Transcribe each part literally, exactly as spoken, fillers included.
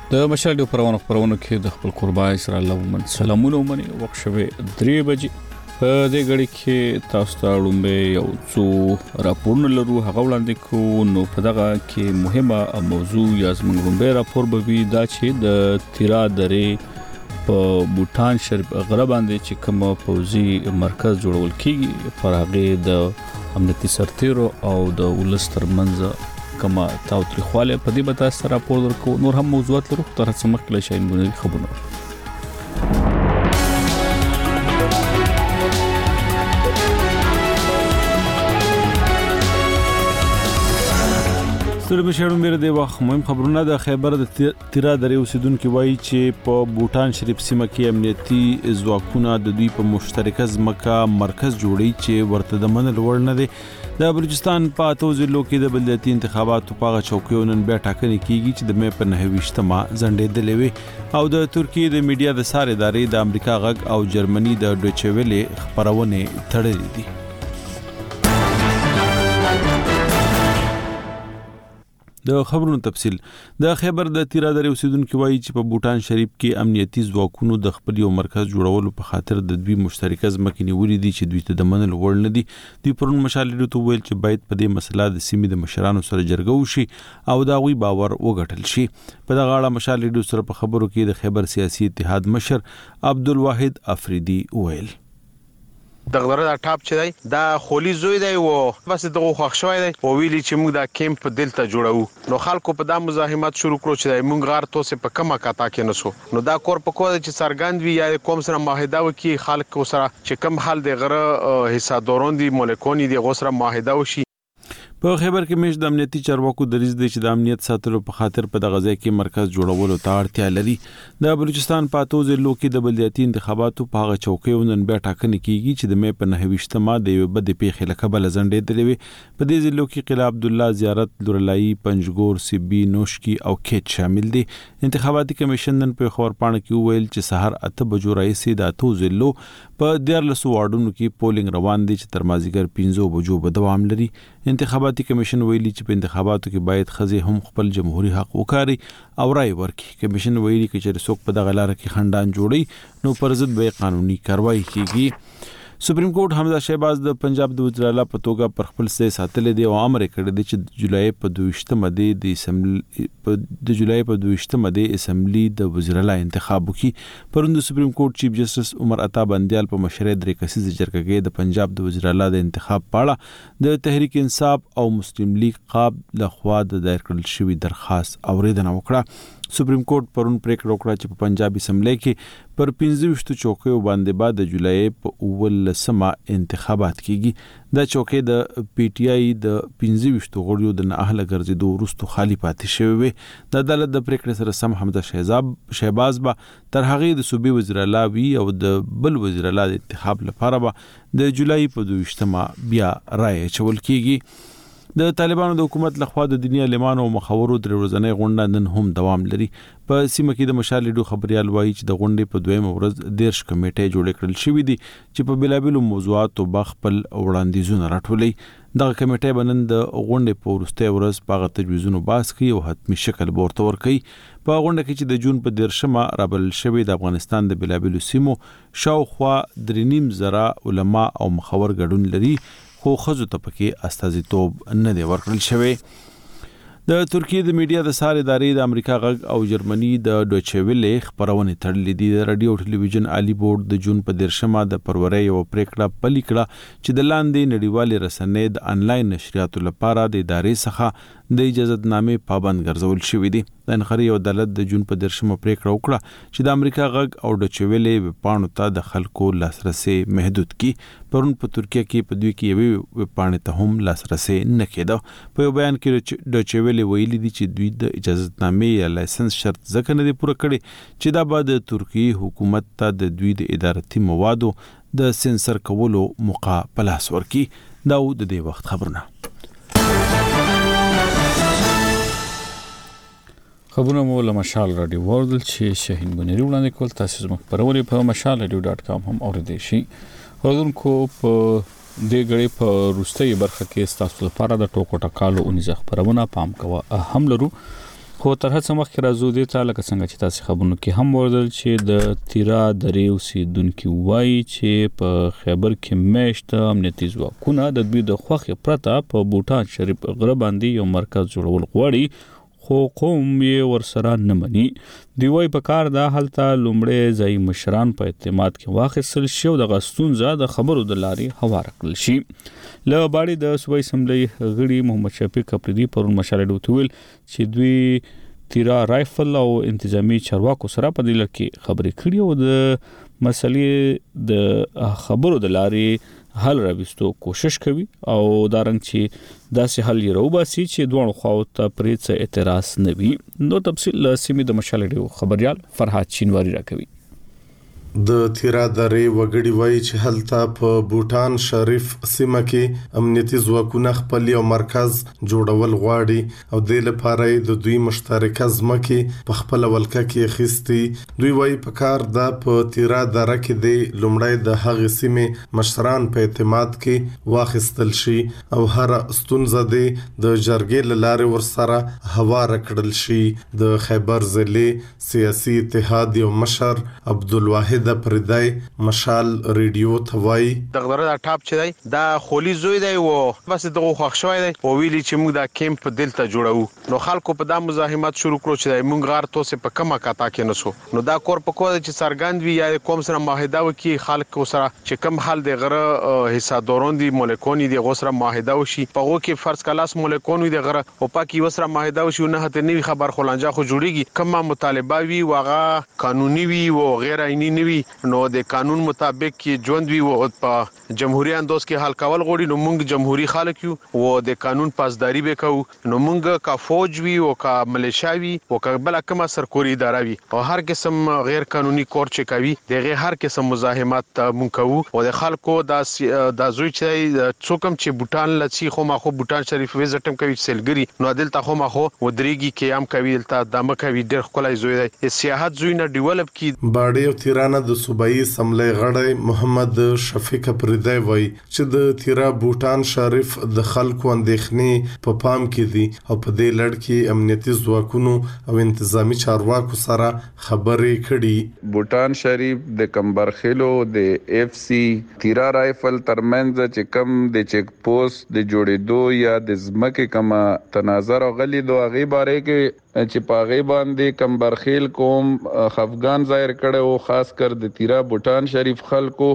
د مشال ډیو پرونه پرونه کې د خپل قربای سره الله ومن سلامونه ومني وخت شوه درې بجې په دې غړي کې تاسو ته لومبه یو څو راپورونه لرو هغه وړاندې کو نو په دغه کې مهمه موضوع یا زموږ لومبه راپور به وي دا چې د تیرا درې په بوتان شریف غره باندې چې کوم پوزي مرکز جوړول کیږي پر هغه د امنیتي سرتیرو او د ولستر منځ کما تاوتریخواله په دې بتا سره راپور ورکو نور هم موضوعات لرو تر څو مخکې شاین بنري خبرونه ستړي بشړم بیره دی واخ مهم خبرونه د خیبر د تیرا درې اوسیدونکو وایي چې په بوتان شریف سیمه کې امنیتي ځواکونه د دوی په مشترکه ځمکه مرکز جوړي چې ورته د منل وړ نه دي د بلوچستان په اتو ضلعو کې د بلدیاتي انتخاباتو په چوکیو نن بیا ټاکنې کیږي چې د مې په نهه ویشتمه ځنډېدلې وي او د ترکیې د میډیا د ساري ادارې د امریکا غږ او جرمني د ډوچه ویلې خبرونه تړلې دي. د خبرونو تفصيل د خیبر د تیرا درې اوسیدونکو وایي چې په بوتان شریف کې امنیتي ځواکونو د خپل یو مرکز جوړولو په خاطر د دوی مشترکه ځمکې نیولې دي چې دوی ته د منل وړ نه دي. دوی پرون مشالې ته ویل چې باید په دې مسله د سیمې د مشرانو سره جرګه وشي او دا غوي باور وګټل شي. په دغه اړه مشالې سره په خبرو کې د خیبر سیاسي اتحاد مشر عبدالواحد افریدي ویل دغه دا ټاپ چې دی دا خولي زوی دی او بس دغه خوښ شوی دی او ویلي چې موږ دا کیمپ دلته جوړو نو خلکو په دا مزاحمت شروع کړو چې موږ غار توسه په کمه کاته کې نسو نو دا کور په کوه چې سرګند وی یا کوم سره معاهده وکي خلک سره چې کم حال دی غره حصہ دورون دي ملکونی دی غوسره معاهده وشي. په خیبر کې مش د امنیتي چارواکو دریځ دی چې د امنیت ساتلو په خاطر په دغه ځای کې مرکز جوړولو ته اړتیا لري. د بلوچستان په اتو ضلعو کې د بلدیاتي انتخاباتو په هغه چوکیو نن بیا ټاکنې کیږي چې د مې په نهه ویشتمه د یو بد پیښې لکه بل ځنډېدلې وي. په دې ضلعو کې قلعه عبد الله زیارت لورلای پنجګور سیبي نوشکی او کېچ شامل دي. انتخاباتي کمیشن نن په خبر پاڼه کې ویل چې سحر اته بجو رئیس د اتو ضلعو په دیارلس واردونو کې پولینګ روان دي چې تر مازیګر پنځه بجو به دوام لري. انتخاباتي کمیشن ویلي چې په انتخاباتو کې باید خزي هم خپل جمهوریت حق وکاري او رائے ورکړي. کمیشن ویلي چې څوک په دغه لار کې خندان جوړي نو پر ضد به قانوني کاروایی کیږي. سپریم کورټ حمزه شهباز د پنجاب د وزیر اعلی په توګه پر خپل ځای ساتل دي او امر کړی دی چې د جولای په دویشتمه د اسمبلی د جولای په دویشتمه د اسمبلی د وزیر اعلی انتخاب وکړي. پرون د سپریم کورټ چیف جسټس عمر عطا بندیال په مشرۍ درې کسیزه جرګه د پنجاب د وزیر اعلی د انتخاب پاړه د تحریک انصاف او مسلم لیگ قاب لخوا د دایر کړل شوی درخواست اوریدنه وکړه. سپریم کورټ پرون پریکړه وکړه چې په پنجاب اسمبلی کې پر پنځه ویشت چوکیو باندې بعد د جولای په اول سما انتخابات کیږي. دا چوکۍ د پی ټی آی د پنځه ویشت غړیو د نه اهله ګرځېدو وروسته خالی پاتې شوی وي. د عدالت د پریکړې سره سم حمزه شهزاب شهباز به تر هغه د صوبې وزیر اعلی وي او د بل وزیر اعلی د انتخاب لپاره به د جولای په دویشتمه بیا رائے چول کیږي. د طالبانو د حکومت لخوا د دنیا لیمانو او مخاورو د ورځنۍ غونډه نن هم دوام لري. په سیمه کې د مشالې ډو خبريال وایي چې د غونډې په دویم ورځ دیرش کمیټې جوړ کړل شوې دي چې په بلابلو موضوعاتو بخپل وړاندیزونه راټولي. دغه کمیټې بنن د غونډې په وروستۍ ورځ په تجویزونو باس کوي او حتمی شکل ورته ورکوي. په غونډه کې چې د جون په دیرشمه رابل شوی د افغانستان د بلابلو سیمو شاوخوا درې نیم زره علما او مخاور ګډون لري خو خزو ته پکې استازیتوب نه دی ورکړل شوی. د ترکیې د میډیا د ساري ادارې د امریکا غږ او جرمني د ډوچه ویلې خبرونه تړلې دي. د رادیو او ټلویزیون عالی بورډ د جون په دیرشمه د فروری یو پریکړه پلي کړه چې د لاندې نړیوالې رسنۍ د انلاین نشریاتو لپاره د ادارې څخه د اجازه نامې پابند ګرځول شوې دي. د انخري او عدالت د جون په دیرشمه پریکړه وکړه چې د امریکا غږ او ډوچه ویلې پاڼو ته د خلکو لاسرسي محدود کړي. پرون په ترکیه کې په دوی کې یوې پاڼې ته هم لاسرسي نه کېده. په یو بیان کې ډوچه ویلې ویلي دي چې دوی د اجازه نامې یا لایسنس شرط ځکه نه دی پوره کړی چې دا به د ترکیه حکومت ته د دوی د ادارتي موادو د سنسر کولو موقع په لاس ورکړي. دا و د دې وخت خبرونه. خبرونه مو له مشال رادیو وردل چې شاهین بنيري وړاندې کول. تاسو زموږ خبرونه په مشال رادیو ډاټ کام هم اوریدئ شئ. اوردونکو په دې غړي په روستۍ برخه کې تاسو لپاره د ټوکو ټکالو اونیزه خبرونه پام کوه هم لرو. خو تر هڅه مخکې راځو دې ته لکه څنګه چې تاسو خبرونه کې هم وردل چې د تیرا درې اوسیدونکو وایي چې په خیبر کې مېشت امنیتي ځواکونه د دوی د خوښې پرته په بوټان شریف غره باندې یو مرکز جوړول غواړي خو قوم یې ورسره نه مني. دی وای په کار دا حالت لومړی ځای مشران په اعتماد کې واخیستل شي او د غستونزه د خبرو د لارې هوار کړل شي. له باندې د صوبایي اسمبلی غړي محمد شفیق اپریدي پرون مشاله ویل چې دوی تیرا رایفل او انتظامی چارواکو سره په دې لکه خبرې کړې او د مسلې د خبرو د لارې حل راوستو کوشش کوي او دا رنګ چې داسې حل یې راوباسي چې دوه خواو ته پرې څه اعتراض نه وي. نو تفصیل سیمې د مشاله خبريال فرحات شینواری راکوي. د تیرا درې وګړي وایي چې هلته په بوټان شریف سیمه کې امنیتي ځواکونه خپل یو مرکز جوړول غواړي او د لپاره د دوی مشترکه ځمکې په خپل ولکه کې خستي. دوی وایي په کار د په تیرا دره کې د لومړی د هغې سیمې مشران په اعتماد کې واخیستل شي او هر ستونزه د جرګې له لارې ورسره هوار کړل شي. د خیبر ضلع سیاسي اتحاد یو مشر عبدالواحد د پردای مشال ریډیو توای دغه د ټاپ چې دی دا خولي زوی دی او بس دغه خوښ شوی دی او ویلي چې موږ د کیمپ دلته جوړو. نو خلکو په دا مزاحمت شروع کړو چې موږ غار توسه په کمه کاته کې نسو. نو دا کور په کوه چې سرګند وی یا کوم سره معاهده وکي خلک سره چې کم حال د غره حصہ دورون دي مولکونی دی غوسره معاهده وشي په وو کې فرض کلاس مولکون وی د غره او پاکي وسره معاهده وشي نه ته نوی خبر خلانجا خو جوړیږي کمه مطالبه وی واغه قانوني وی او غیر عیني نوی نو د قانون مطابق کې ژوند وی او په جمهوریت انداز کې حل کول غوړي. نو موږ جمهوریت خلک یو او د قانون پاسداري وکاو. نو موږ کا فوج وی او کا ملیشاوي او کا بل کومه سرکوري اداره وی او هر قسم غیر قانوني کور چې کوي دغه هر قسم مزاحمت موږ کوو او د خلکو د د زوی چې څوکم چې بوتان لسی خو ما خو بوتان شریف وزټم کوي سلګری نو دلته خو ما خو ودرېږي قیام کوي دلته دمه کوي ډېر خلای زوی دی سیاحت زوی نه ډیولپ کی. باډي او تیرانه د صوبایي اسمبلی غړی محمد شفیق اپریدی وایي چې د تیرا بوټان شریف د خلکو اندېښنې په پا پام کې دي او په دې لړ کې امنیتي ځواکونو او انتظامی چارواکو سره خبرې کړي. بوټان شریف د کمبرخیلو د اف سی تیرا رایفل ترمنځ چې کم د چیک پوسټ د جوړېدو یا د ځمکې کما تناظر او غلي دوه غي باره کې چې پاغي باندې کمبرخیل کوم خفغان ظاهر کړي او خاص کر د تیرا بوټان شریف خلکو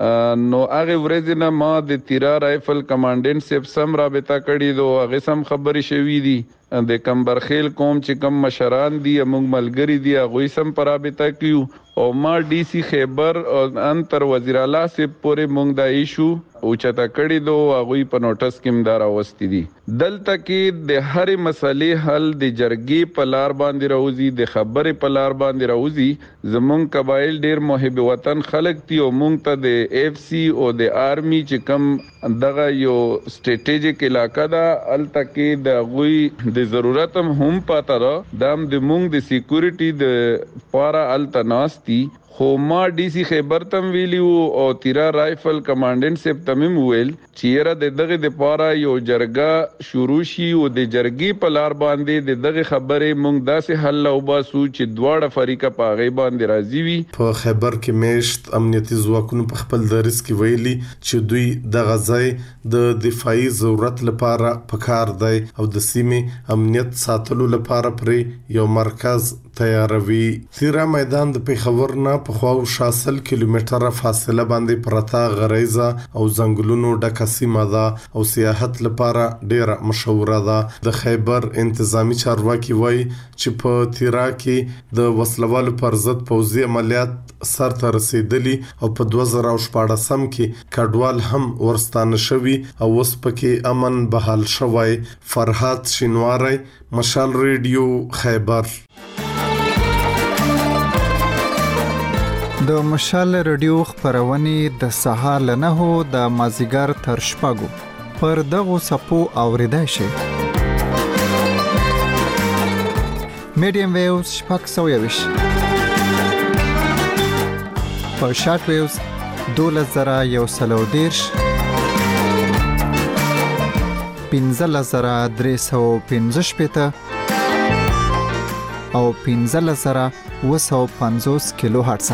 نو هغه ورځ نه ما د تیرا رایفل کمانډنټ سیب سم رابطه کړي دو هغه سم خبري شوې دي د کمبرخیل کوم چې کم مشران دي موږ ملګری دي هغه سم پر رابطه کیو او ما ډي سي خیبر او انتر وزیر اعلی سے پورې موږ دا ایشو او چتا کړي دو هغه په نوټس کې مدار اوستي دي. دلته کې د هرې مسلې حل د جرګې په لار باندې راوځي د خبرې په لار باندې راوځي. زمونږ قبایل ډیر محب وطن خلک دي او موږ ته د اف سی او د آرمي چې کم دغه یو سټریټیجیک علاقہ دا الته کې د غوي د ضرورت هم پاته را دام د موږ د سکیورټي د پارا الته ناشتي خو ما ډي سي خیبر تم ویلیو او تیرا رایفل کمانډنټ سیب تمیم ویل چیرې د دغه د پاره یو جرګه شروع شي او د جرګې په لار باندې د دغه خبرې مونږ داسې حل او باسو چې دواړه فریقه په غي باندې راضي وي. په خیبر کې مېشت امنیتي ځواکونو په خپل درس کې ویلي چې دوی د غزای د دفاعي ضرورت لپاره پکار دی او د سیمې امنیت ساتلو لپاره پرې یو مرکز تیاروي. تیرا میدان د پیښور نه په خواو شاسل کیلومتره فاصله باندې پرتا غریزه او ځنګلونو ډکه سیمه ده او سیاحت لپاره ډیره مشهوره ده. د خیبر انتظامی چارواکي وایي چې په تیرا کې د وسلوالو پر ضد پوځي عملیات سرته رسیدلی او په دوه زره شپاړسم کې کډوال هم ورستانه شوي او اوس پکې امن بحال شوی. فرحات شینواری مشال ریډیو خیبر. د مشال رادیو خبرونه د سهار له نهو د مازیګر تر شپږو پر دغه سپو اوریدای شي. میډیم ویوز شپږ سوه یوش په شارټ ویوز دولس زره یو سلو دیرش پنځلس زره درې سوه پنځه شپېته او پنځلس زره اوه سوه پنځوس کیلو هرتز.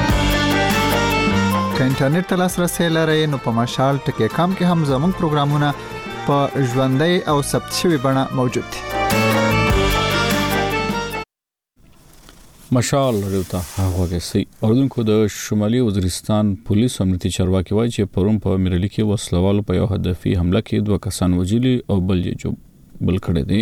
که انټرنیټ ته لاسرسی لرئ نو په مشال ټکی کام کې هم زموږ پروګرامونه په ژوندۍ او ثبت شوي بڼه موجود دي. مشال ریوتا هغه سي اردوونکو د شمالي وزیرستان پولیس امنیتي چارواکي وایي چې پرون په میرلی کې وسلوال په یو هدفي حمله کې دوه کسان وژلي او بل یې جو بل کړی دی.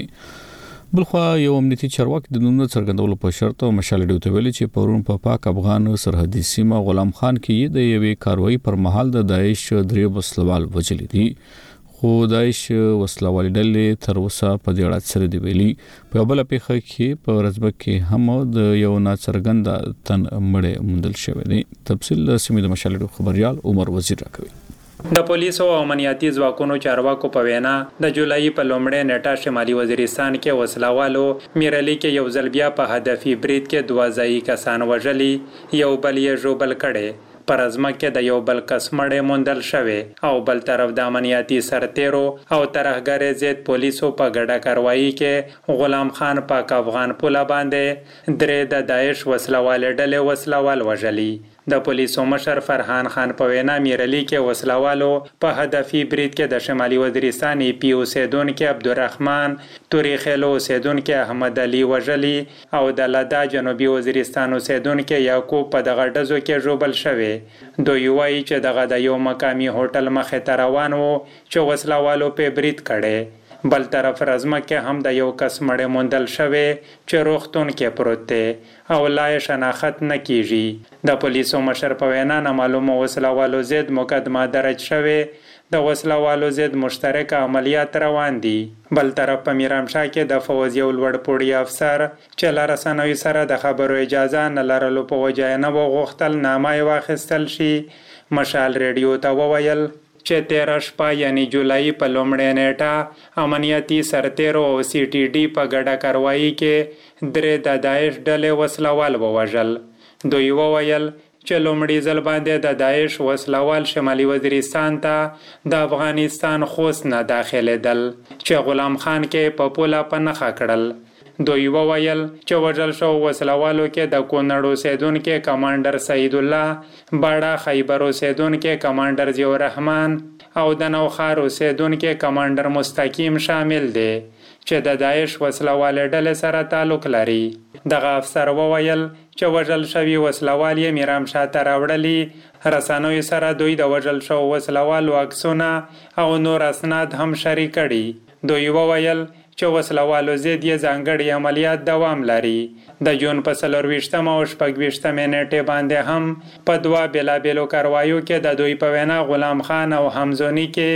بلخوا یو امنیتي چارواکي د نوم څرګندولو په شرط او مشال ریوتا ویلي چې پرون په پاک افغان سرحدي سیمه غلام خان کې د یوې کاروایی پر مهال د داعش درې وسلوال وژلي دي. خو داعش وسلوال ډلې تر اوسه په دې اړه څه دی ویلي. په بل پیښه کې په رزبک کې هم د یو ناڅرګند تن مړ موندل شوی دی. تفصیل سیمه د مشال خبريال عمر وزیر راکوي. د پولیسو او امنیتي ځواکونو چارواکو په وینا د جولای په لومړۍ نیټه شمالي وزیرستان کې وسلوالو میرلی کې یو ځل بیا په هدفي برید کې دوه ځایي کسان وژلي، یو بل یې ژوبل کړي. پر ازمکه د یو بل کس مړ موندل شوی او بل طرف د امنیتي سرتیرو او ترهګر ضد پولیسو په ګډه کاروایی کې غلام خان پاک افغان پوله باندې درې د داعش وسلوال ډلې وسلوال وژلي. د پولیسو مشر فرحان خان په وینا میرلی کې وسلوالو په هدفي برید کې د شمالي وزیرستان پی اوسیدونکو عبدالرحمن توریخلو اوسیدونکو احمد علي وژلي او د لدا جنوبي وزیرستان اوسیدونکو یعقوب په دغه ډزو کې ژوبل شوی. دوی وایي چې دغه د یو مقامی هوټل مخې ته روان وو چې وسلوالو په برید کړي. بل طرف رزمه کې هم د یو کس مړ موندل شوی چې روغتون کې پروت دی او لا شناخت نه کیږي. د پولیسو مشر په وینا نامعلومه وسلوالو ضد مقدمه درج شوی، د وسلوالو ضد مشترک عملیات روان دي. بل طرف په میرامشاه کې د فوز یو لوړ پوړی افسر چې له رسنیو سره د خبرو اجازه نه لرلو په وجه نه وغوښتل نامه واخیستل شي. مشال ریډیو ته وویل چې تیره شپه یعنی جولای په لومړۍ نیټه امنیتي سرتیرو او سی ټي ډي په ګډه کاروایی کې درې د داعش ډلې وسلوال ووژل. دوی وویل چې لومړي ځل باندې د داعش وسلوال شمالي وزیرستان ته د افغانستان خوست نه داخلېدل چې غلام خان کې په پوله په نښه کړل. دوی وویل چې وژل شو وسلوالو کې د کونړ اوسیدونکو کمانډر سعید الله، باړه خیبر اوسیدونکو کمانډر ضیاء الرحمن او د نوخار اوسیدونکو کمانډر مستقیم شامل دي چې د داعش وسلوال ډلې سره تعلق لري. دغه افسر وویل چې وژل شوی وسلوال یې میرامشاه ته راوړلي. رسنیو سره دوی د وژل شو وسلوالو عکسونه او نور اسناد هم شریک کړي. دوی وویل چې وسلوالو ضد یې ځانګړي عملیات دوام لري. د جون په څلرویشتمه او شپږویشتمې نیټې باندې هم په دوه بېلابېلو کاروایو کې د دوی په وینا غلام خان او حمزوني کې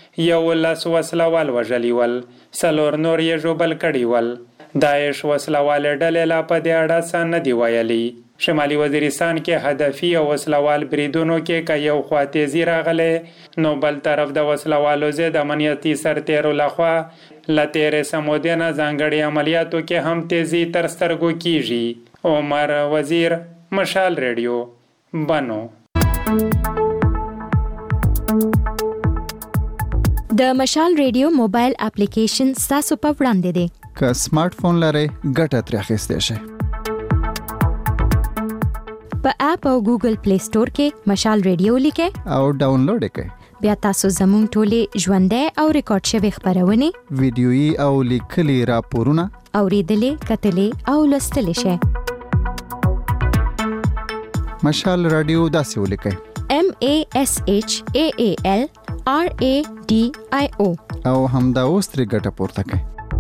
یولس وسلوال وژلي ول، څلور نور یې ژوبل کړي ول. داعش وسلوال ډلې لا په دې اړه څه نه دي ویلي. شمالي وزیرستان کې هدفي او وسلوال بریدونو کې که یو خوا تیزی راغلی نو بل طرف د وسلوالو ضد امنیتي سرتیرو لخوا له تېرې سمودې نه ځانګړي عملیاتو کې هم تیزی تر سترګو کیږي. عمر وزیر، مشال ریډیو، بنو. د مشال ریډیو موبایل اپلیکیشن ستاسو په وړاندې دی. که سمارټ فون لرئ ګټه ترې اخیستی شئ. په اپ او ګوګل پلی سٹور کې مشال ریډیو لیکئ او ډاونلوډ یې کړئ. بیا تاسو زموږ ټولې ژوندۍ او ریکارډ شوي خبرونه، ویډیويي او لیکلي راپورونه اوریدلې، کتلې او لوستلې شئ. مشال رادیو داسې ولیکئ: M A S H A A L R A D I O او همدا اوس ترې ګټه پورته کړئ.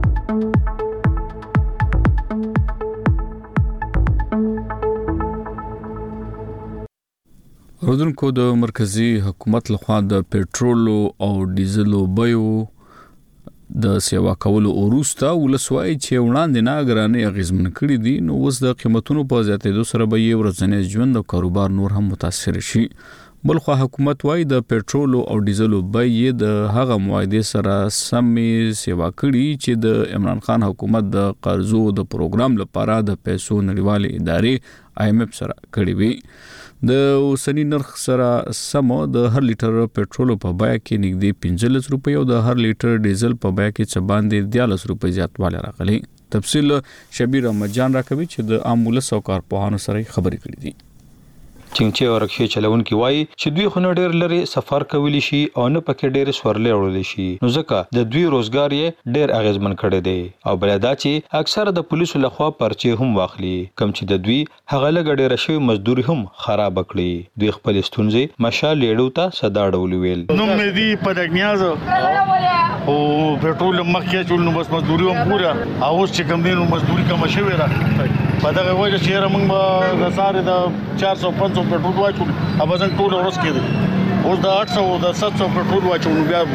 اردوونکو د مرکزی حکومت لخوا د پېټرول او ډیزل بیو د سیوا کولو وروسته ولسوای چې وړاندې نه ګرانې اغیزمن کړي دي، نو اوس د قیمتونو په زیاتېدو سره به یې ورځنی ژوند او کاروبار نور هم متاثر شي. بلخو حکومت وايي د پېټرول او ډیزل بیې د هغه معاهدې سره سمې سیوا کړي چې د عمران خان حکومت د قرضو د پروګرام لپاره د پیسو نړیوالې ادارې آی ایم ایف سره کړي وي. د اوسنی نرخ سره سم د هر لیټر پېټرول په بیه کې نږدې پنځلس روپۍ او د هر لیټر ډیزل په بیه کې څه باندې دیارلس روپۍ زیاتوالی راغلی. تفصیل شبیر احمد جان راکوي چې د امبولانس او کارپوهانو سره خبرې کړې دي. چنګچې او رکشې چلونکي وایي چې دوی خو نه ډېر لري سفر کولی شي او نه پکې ډېر سورلې وړلی شي، نو ځکه د دوی روزګار یې ډېر اغیزمن کړی دی. او بل دا چې اکثره د پولیسو لخوا پرچې هم واخلي، کم چې د دوی هغه لږ ډېره شوې مزدوري هم خراب کړي. دوی خپل ستونزې مشال لیډو ته صدا ډول ویل. نو مې دی پدګنیاز او پټرول مخکې چول نو بس مزدوري هم پورا او اوس چې کم دینو مزدوري کم شوې را په دغه وجه چې موږ به د ساره د چار سو پنځه سو پټرول واچو اوبزن ټول ورس کېږي، اوس د اټ سو د سات سو پټرول واچو نو بیا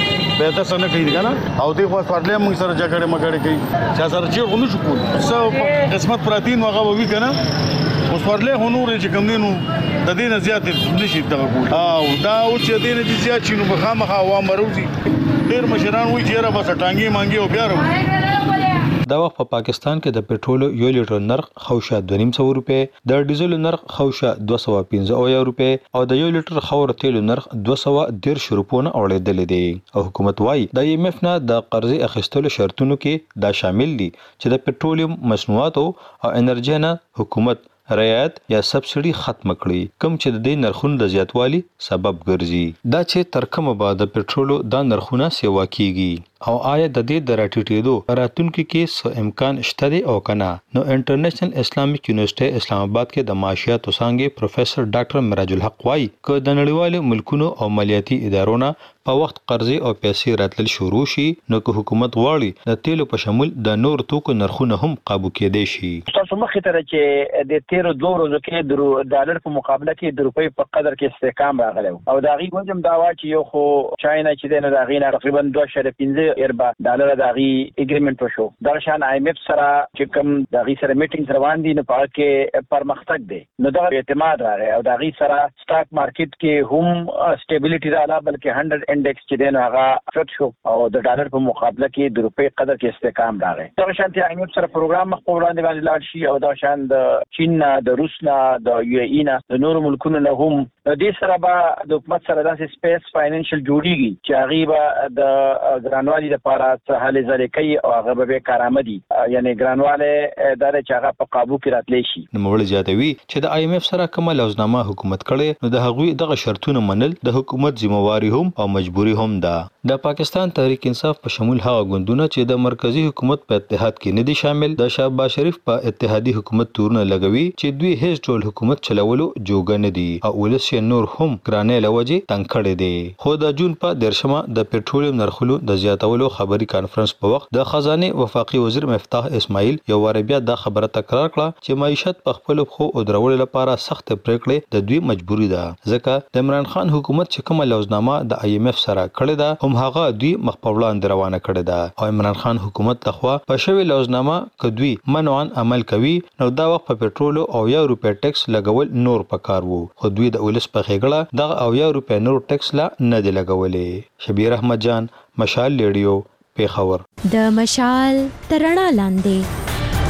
به تاسو نه کوي کنه او دغه خو پرلې موږ سره جګړه مګړې کوي چې سره چې غو نشو کول څو قسمت پراتین هغه وی کنه اوس پرلې هنور چې کوم دینو د دې نه زیات نشي دغه کول او دا او چې دې نه زیات شنو بخامخه عوام روزي ډیر مشران وی چې را بس ټانګي مانګي او بیا ورو. دا وخت په پاکستان کې د پټرولو یو لیټر نرخ خوشه دوه نیم سو روپے، د ډیزل نرخ خوشه دوه سو پنځه اویا روپے او د یو لیټر خور تیلو نرخ دوه سو ډیر شروپونه اوړېدل دي. او حکومت وايي د ایم ایف نه د قرضې اخیستلو شرطونو کې دا شامل دي چې د پټرولیم مصنوعاتو او انرژي نه حکومت رعایت یا سبسډي ختم کړي، کوم چې د دې نرخونو د زیاتوالي سبب ګرځي. دا چې تر کومه به د پټرولو دا نرخونه سیوا کیږي او آیا د دې د راټیټېدو راتلونکي کې څه امکان شته دی او کنه، نو انټرنیشنل اسلامیک یونیورسيټي اسلام آباد کې د معاشیاتو څانګې پروفیسور ډاکټر مراج الحق وايي چې د نړیوالو ملکونو او مالیاتي ادارونو په وخت قرضې او پیسې راتلل شروع شي، نو که حکومت غواړي د تیلو په شمول د نور توکو نرخونه هم قابو کېدای شي. تاسو مخې ته چې د تیرو دوه ورځو کې د ډالر په مقابله کې د روپۍ په قدر کې استحکام راغلی او دا غي وجم دا وا چې یو خو چاینا چې د نه غي تقریبا دوه اعشاریه پنځه اربع ډالر د غي اګریمنت وشو. دا شان آی ایم ایف سره چې کوم د غي سره میټینګ روان دي نو په کې پرمختګ دی، نو دا اعتماد راغی او دا غي سره سٹاک مارکیټ کې هم سټیبিলিټي رااله بلکې هندرد انډیکس چې دین هغه فټ شو او د ډالر په مقابله کې د روپۍ قدر کې استحکام راغی. دا شان ته آی ایم ایف سره پروګرام مخ په وړاندې باندې لاړ شي او دا شان د چین نه د روس نه د یو ای نه د نور ملکونو نه هم د سره به د حکومت سره داسې سپیس فاینانشل جوړیږي چې هغه به د ګرانوالي لپاره څه حل زری کوي او هغه به کارآمدي یعنی ګرانواله د چې هغه په قابو کې راتلی شي. نو موږ زیاتوي چې د آی ایم ایف سره کومه لوزنامه حکومت کړي نو د هغوی دغه شرطونه منل د حکومت ذمہواری هم او مجبوری هم ده. د پاکستان تحریک انصاف په شمول هغه ګوندونه چې د مرکزی حکومت په اتحاد کې نه دي شامل د شهباز شریف په اتحادی حکومت تورونه لګوي چې دوی هیڅ ډول حکومت چلولو جوګه نه دي او ولسی نور هم ګرانې لوجه تنګ کړي دي. خو د جون په درشمه د پټرولیم نرخونو د زیاتولو خبري کانفرنس په وخت د خزانه وفاقي وزیر مفتاح اسماعیل یو وار بیا د خبره تکرار کړه چې معیشت په خپل خو او درول لپاره سخت پریکړې د دوی مجبوری ده، ځکه د عمران خان حکومت چې کومه لوزنامه د آی ایم ایف سره کړې ده هم هغه دوی مخ په وړاندې روانه کړې ده او عمران خان حکومت لخوا په شوی لوزنامه کدوی منوان عمل کوي نو دا وخت په پټرول او یا روپیا ټیکس لګول نور پکار وو، خو دوی د ولس په خېګړه دغه او یا روپیا نور ټیکس لا نه دی لګولې. شبیر احمد جان، مشال ریډیو، پیښور. د مشال ترڼا لاندې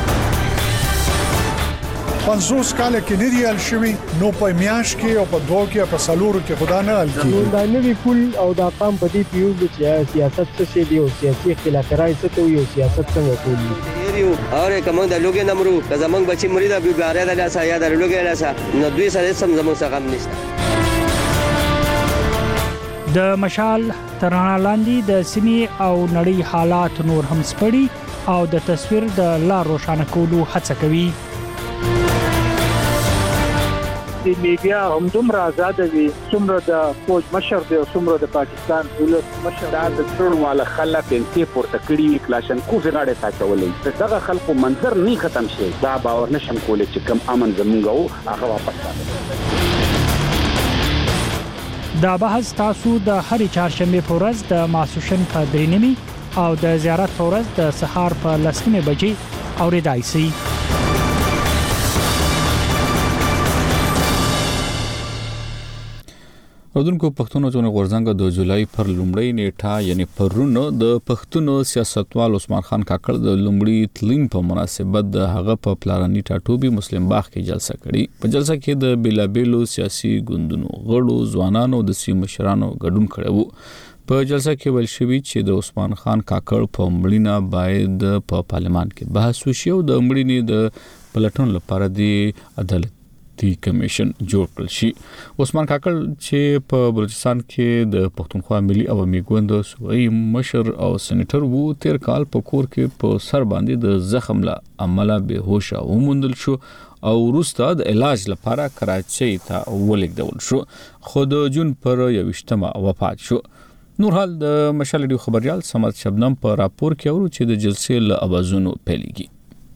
پنځوس کال کې نه دی ال شوی نو په میاش کې او په دوه کې په سلورو کې خدا نه ال کی دا نوی کول او دا قام په دې پیو چې سیاست څه شی دی او سیاسي اختلافات څه ته یو سیاست څنګه کوي یو اوره کوم د لوګي نمرو که زمنګ بچی مریدا بیګاره د لاسه یا د لوګي لاسه نو دوی سره سم زموږ څخه هم نشته. د مشال ترڼا لاندې د سیمې او نړۍ حالات نور هم سپړي او د تصویر د لا روښانه کولو هڅه کوي. د میډیا هم دومره آزاد دي څومره د فوج مشر دی او څومره د پاکستان ولس مشر دا د ټول والا خلک انتې پورته کړي کلاشن کو غاړه ساتولې دغه خلکو منظر نه ختم شي دا باور نشم کولای چې کم امن زمونږ او هغه واپس راځي. دا بحث تاسو د هرې چهارشنبه په ورځ د ماسوشن په درې نیمه او د زیارت په ورځ د سهار په لس نیمه بجې اوریدای شئ. اردوونکو پښتون ځونه غورځنګ د جولای پر لومړۍ نیټه یعنی پرونو د پښتون سیاستوال عثمان خان کاکړ د لومړي تلین په مناسبت د هغه په پلاني ټاټوبي مسلم باغ کې جلسه کړې. په جلسه کې د بیلابېلو سیاسي ګوندونو غړو ځوانانو د سیمه مشرانو ګډون کړو. په جلسه کې ویل شوی چې د عثمان خان کاکړ په مړینه باید په پارلمان کې بحث وشي او د مړینې د پلټون لپاره د عدالت کمیشن جوړ کړل شي. عثمان کاکړ چې په بلوچستان کې د پښتونخوا ملي عوامي ګوند صوبایي مشر او سېنیټر وو، تیر کال په کور کې په سر باندې د زخم له امله بې هوښه وموندل شو او وروسته د علاج لپاره کراچۍ ته ولېږدول شو، خو د جون پر یوویشتمه وفات شو. نور حال د مشال ریډیو خبريال سمت شبنم په راپور کې اورو چې د جلسې له اوازونو پیلېږي.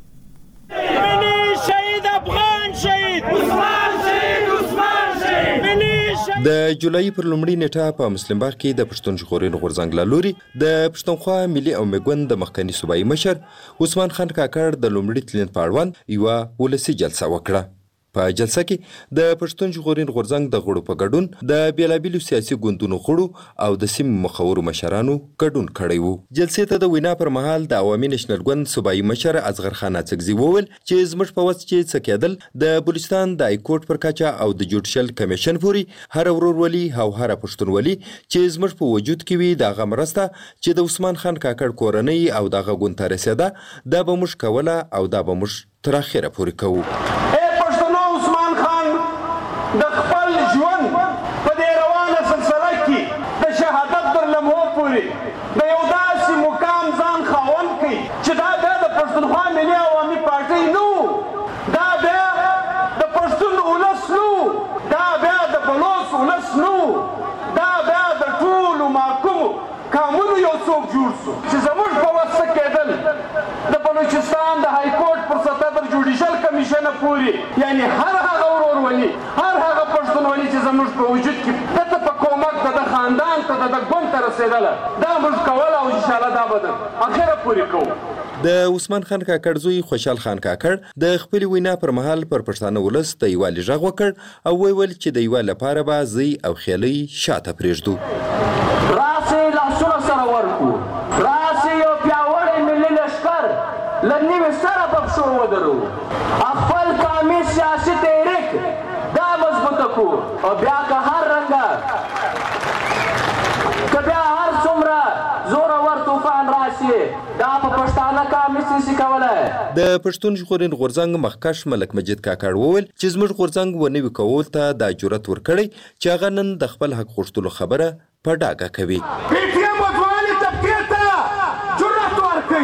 د جولای پر لومړۍ نیټه په مسلم باغ کې د پښتون ژغورنې غورځنګ له لوري د پښتونخوا ملي عوامي ګوند د مخکني صوبایي مشر عثمان خان کاکړ د لومړي تلین په اړوند یوه ولسي جلسه وکړه. په جلسه کې د پښتون ژغورنې غورځنګ د غړو په ګډون د بیلابیلو سیاسي ګوندونو غړو او د سیمې مخورو مشرانو ګډون کړی وو. جلسې ته د وینا پر مهال د عوامي نېشنل ګوند صوبایي مشر اصغر خان اڅکزي وویل چې زموږ په وس چې څه کېدل د بلوچستان د هایکورټ پر کچه او د جوډیشل کمیشن پورې هر ورورولي او هر پښتونولي چې زموږ په وجود کې وي دغه مرسته چې د عثمان خان کاکړ کورنۍ او دغه ګوند ته رسېده دا به موږ کوله او دا به موږ تر اخره پورې کوو. د خپل ژوند په دې روانه سلسله کې د شهادت تر لمحو پورې د یو داسې مقام ځان خاوند کړي چې دا بیا د پښتونخوا ملي عوامي پارټۍ نو، دا بیا د پښتون ولس نو، دا بیا د بلوڅ ولس نو، دا بیا د ټولو محکومو قانونو یو څوک جوړ سو چې زموږ په وس څه کېدل د بلوچستان د هایکورټ پر سطح تر جوډیشل کمیشنه پورې، یعنی هر هغه ورورولي هر هغه پښتونولي چې زموږ په وجود کې دته په کومک د خاندان ته د ګوند ته رسېدله دا موږ کوله او انشاءالله دا به د اخره پورې کوو. د عثمان خان کاکړ زوی خوشحال خان کاکړ د خپل وینا پر مهال پر پښتانه ولس د یووالي غږ وکړ او ویل چې د یووالي لپاره به زی او خیالي شاته پرېږدو. راسئ لاسونه سره ورکو، راسئ یو پیاوړی ملي لښکر له نوي سره په پښو ودرو، خپل قومي سیاسي تحریک دا مضبوطه کو او بیا که هر رنګه که بیا هر څومره زورور طوفان راشي دا په پښتانه کار نشي شي کولی. د پښتون ژغورنې غورځنګ مخکښ ملک مجید کاکړ وویل چې زموږ غورځنګ ونوي کول ته دا جرأت ورکړی چې هغه نن د خپل حق غوښتلو خبره په ډاګه کوي. پی ټي ایم ځوانې طبقې ته جرأت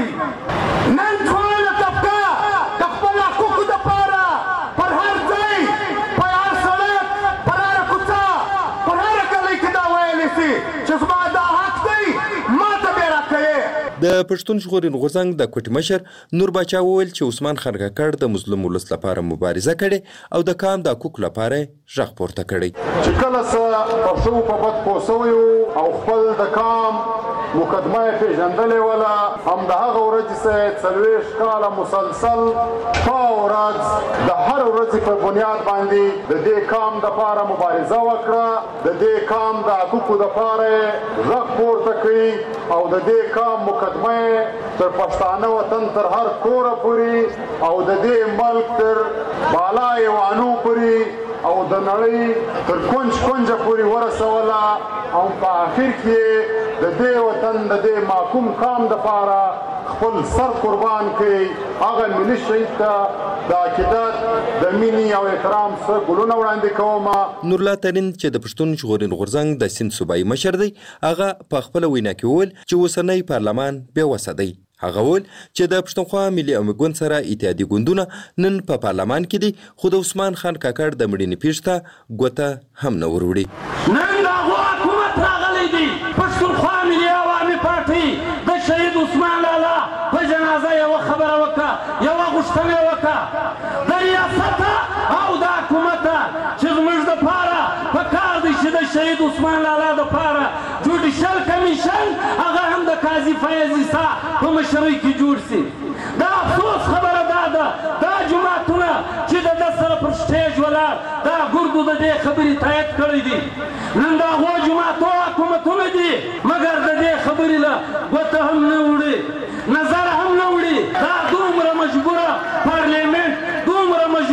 ورکوي، نن ځوانه طبقه د خپل حقوقو دپاره پر هر ځای په هر سړک پر هره کوڅه پر هره ګلۍ کې دا ویلی سي چې زما دا حق دی ما ته بې راکوې. د پښتون ژغورنې غورځنګ د کوټې مشر نور باچا وویل چې عثمان خان کاکړ د مظلوم ولس لپاره مبارزه کړې او د کام د حقوقو لپاره غږ پورته کړی. چې کله څه په شو په بد پوه سوی او خپل د کام مقدمه یې پېژندلې وله، همدهغه ورځې څخه څلوېښت کاله مسلسل شپه او ورځ د هر ورځې په بنیاد باندې د دې کام دپاره مبارزه وکړه، د دې کام د حقوقو دپاره یې غږ پورته کړي او د دې کام مقدمه یې تر پښتانه وطن تر هر کوره پورې او د دې ملک تر بالا ایوانو پورې او د نړۍ تر کونج کونجه پورې ورسوله او په آخر کې د دې وطن د دې محکوم کام دپاره خپل سر قربان کړي. هغه ملي شهید ته د عقیدت د مینې او احترام څخه ګلونه وړاندې کوم. نورالله ترین چې د پښتون ژغورنې غورځنګ د سیند صوبایي مشر دی، هغه په خپله وینا کې وویل چې اوسنی پارلمان بې وسه دی. هغه وویل چې د پښتونخوا ملي عوامي ګوند سره اتحادي ګوندونه نن په پارلمان کې دي، خو د عثمان خان کاکړ د مړینې پیښې ته ګوته هم نه وروړي. نن د هغو حکومت راغلی دی، پښتونخوا ملي عوامي پارټۍ د شهید عثمان لالا په جنازه یوه خبره وکړه، یوه غوښتنه یې وکړه د ریاسته او د حکومته چې زموږ دپاره په کار دی چې د شهید عثمان لالا دپاره جوډیشل کمیشن هغه هم د قاضي فیض عیسی په مشرۍ کې جوړ سي. دا افسوس خبره دا ده دا جوماتونه چې د ده سره پر سټیج ولاړ دا ګردو د دې خبرې تایید کړی دي. نن د هغو جوماتو حکومتونه دي مګر د دې خبرې له ګوته هم نه وړي، نظر هم نه وړي. دا دومره مجبوره پارلیمنټ دومره مجبوره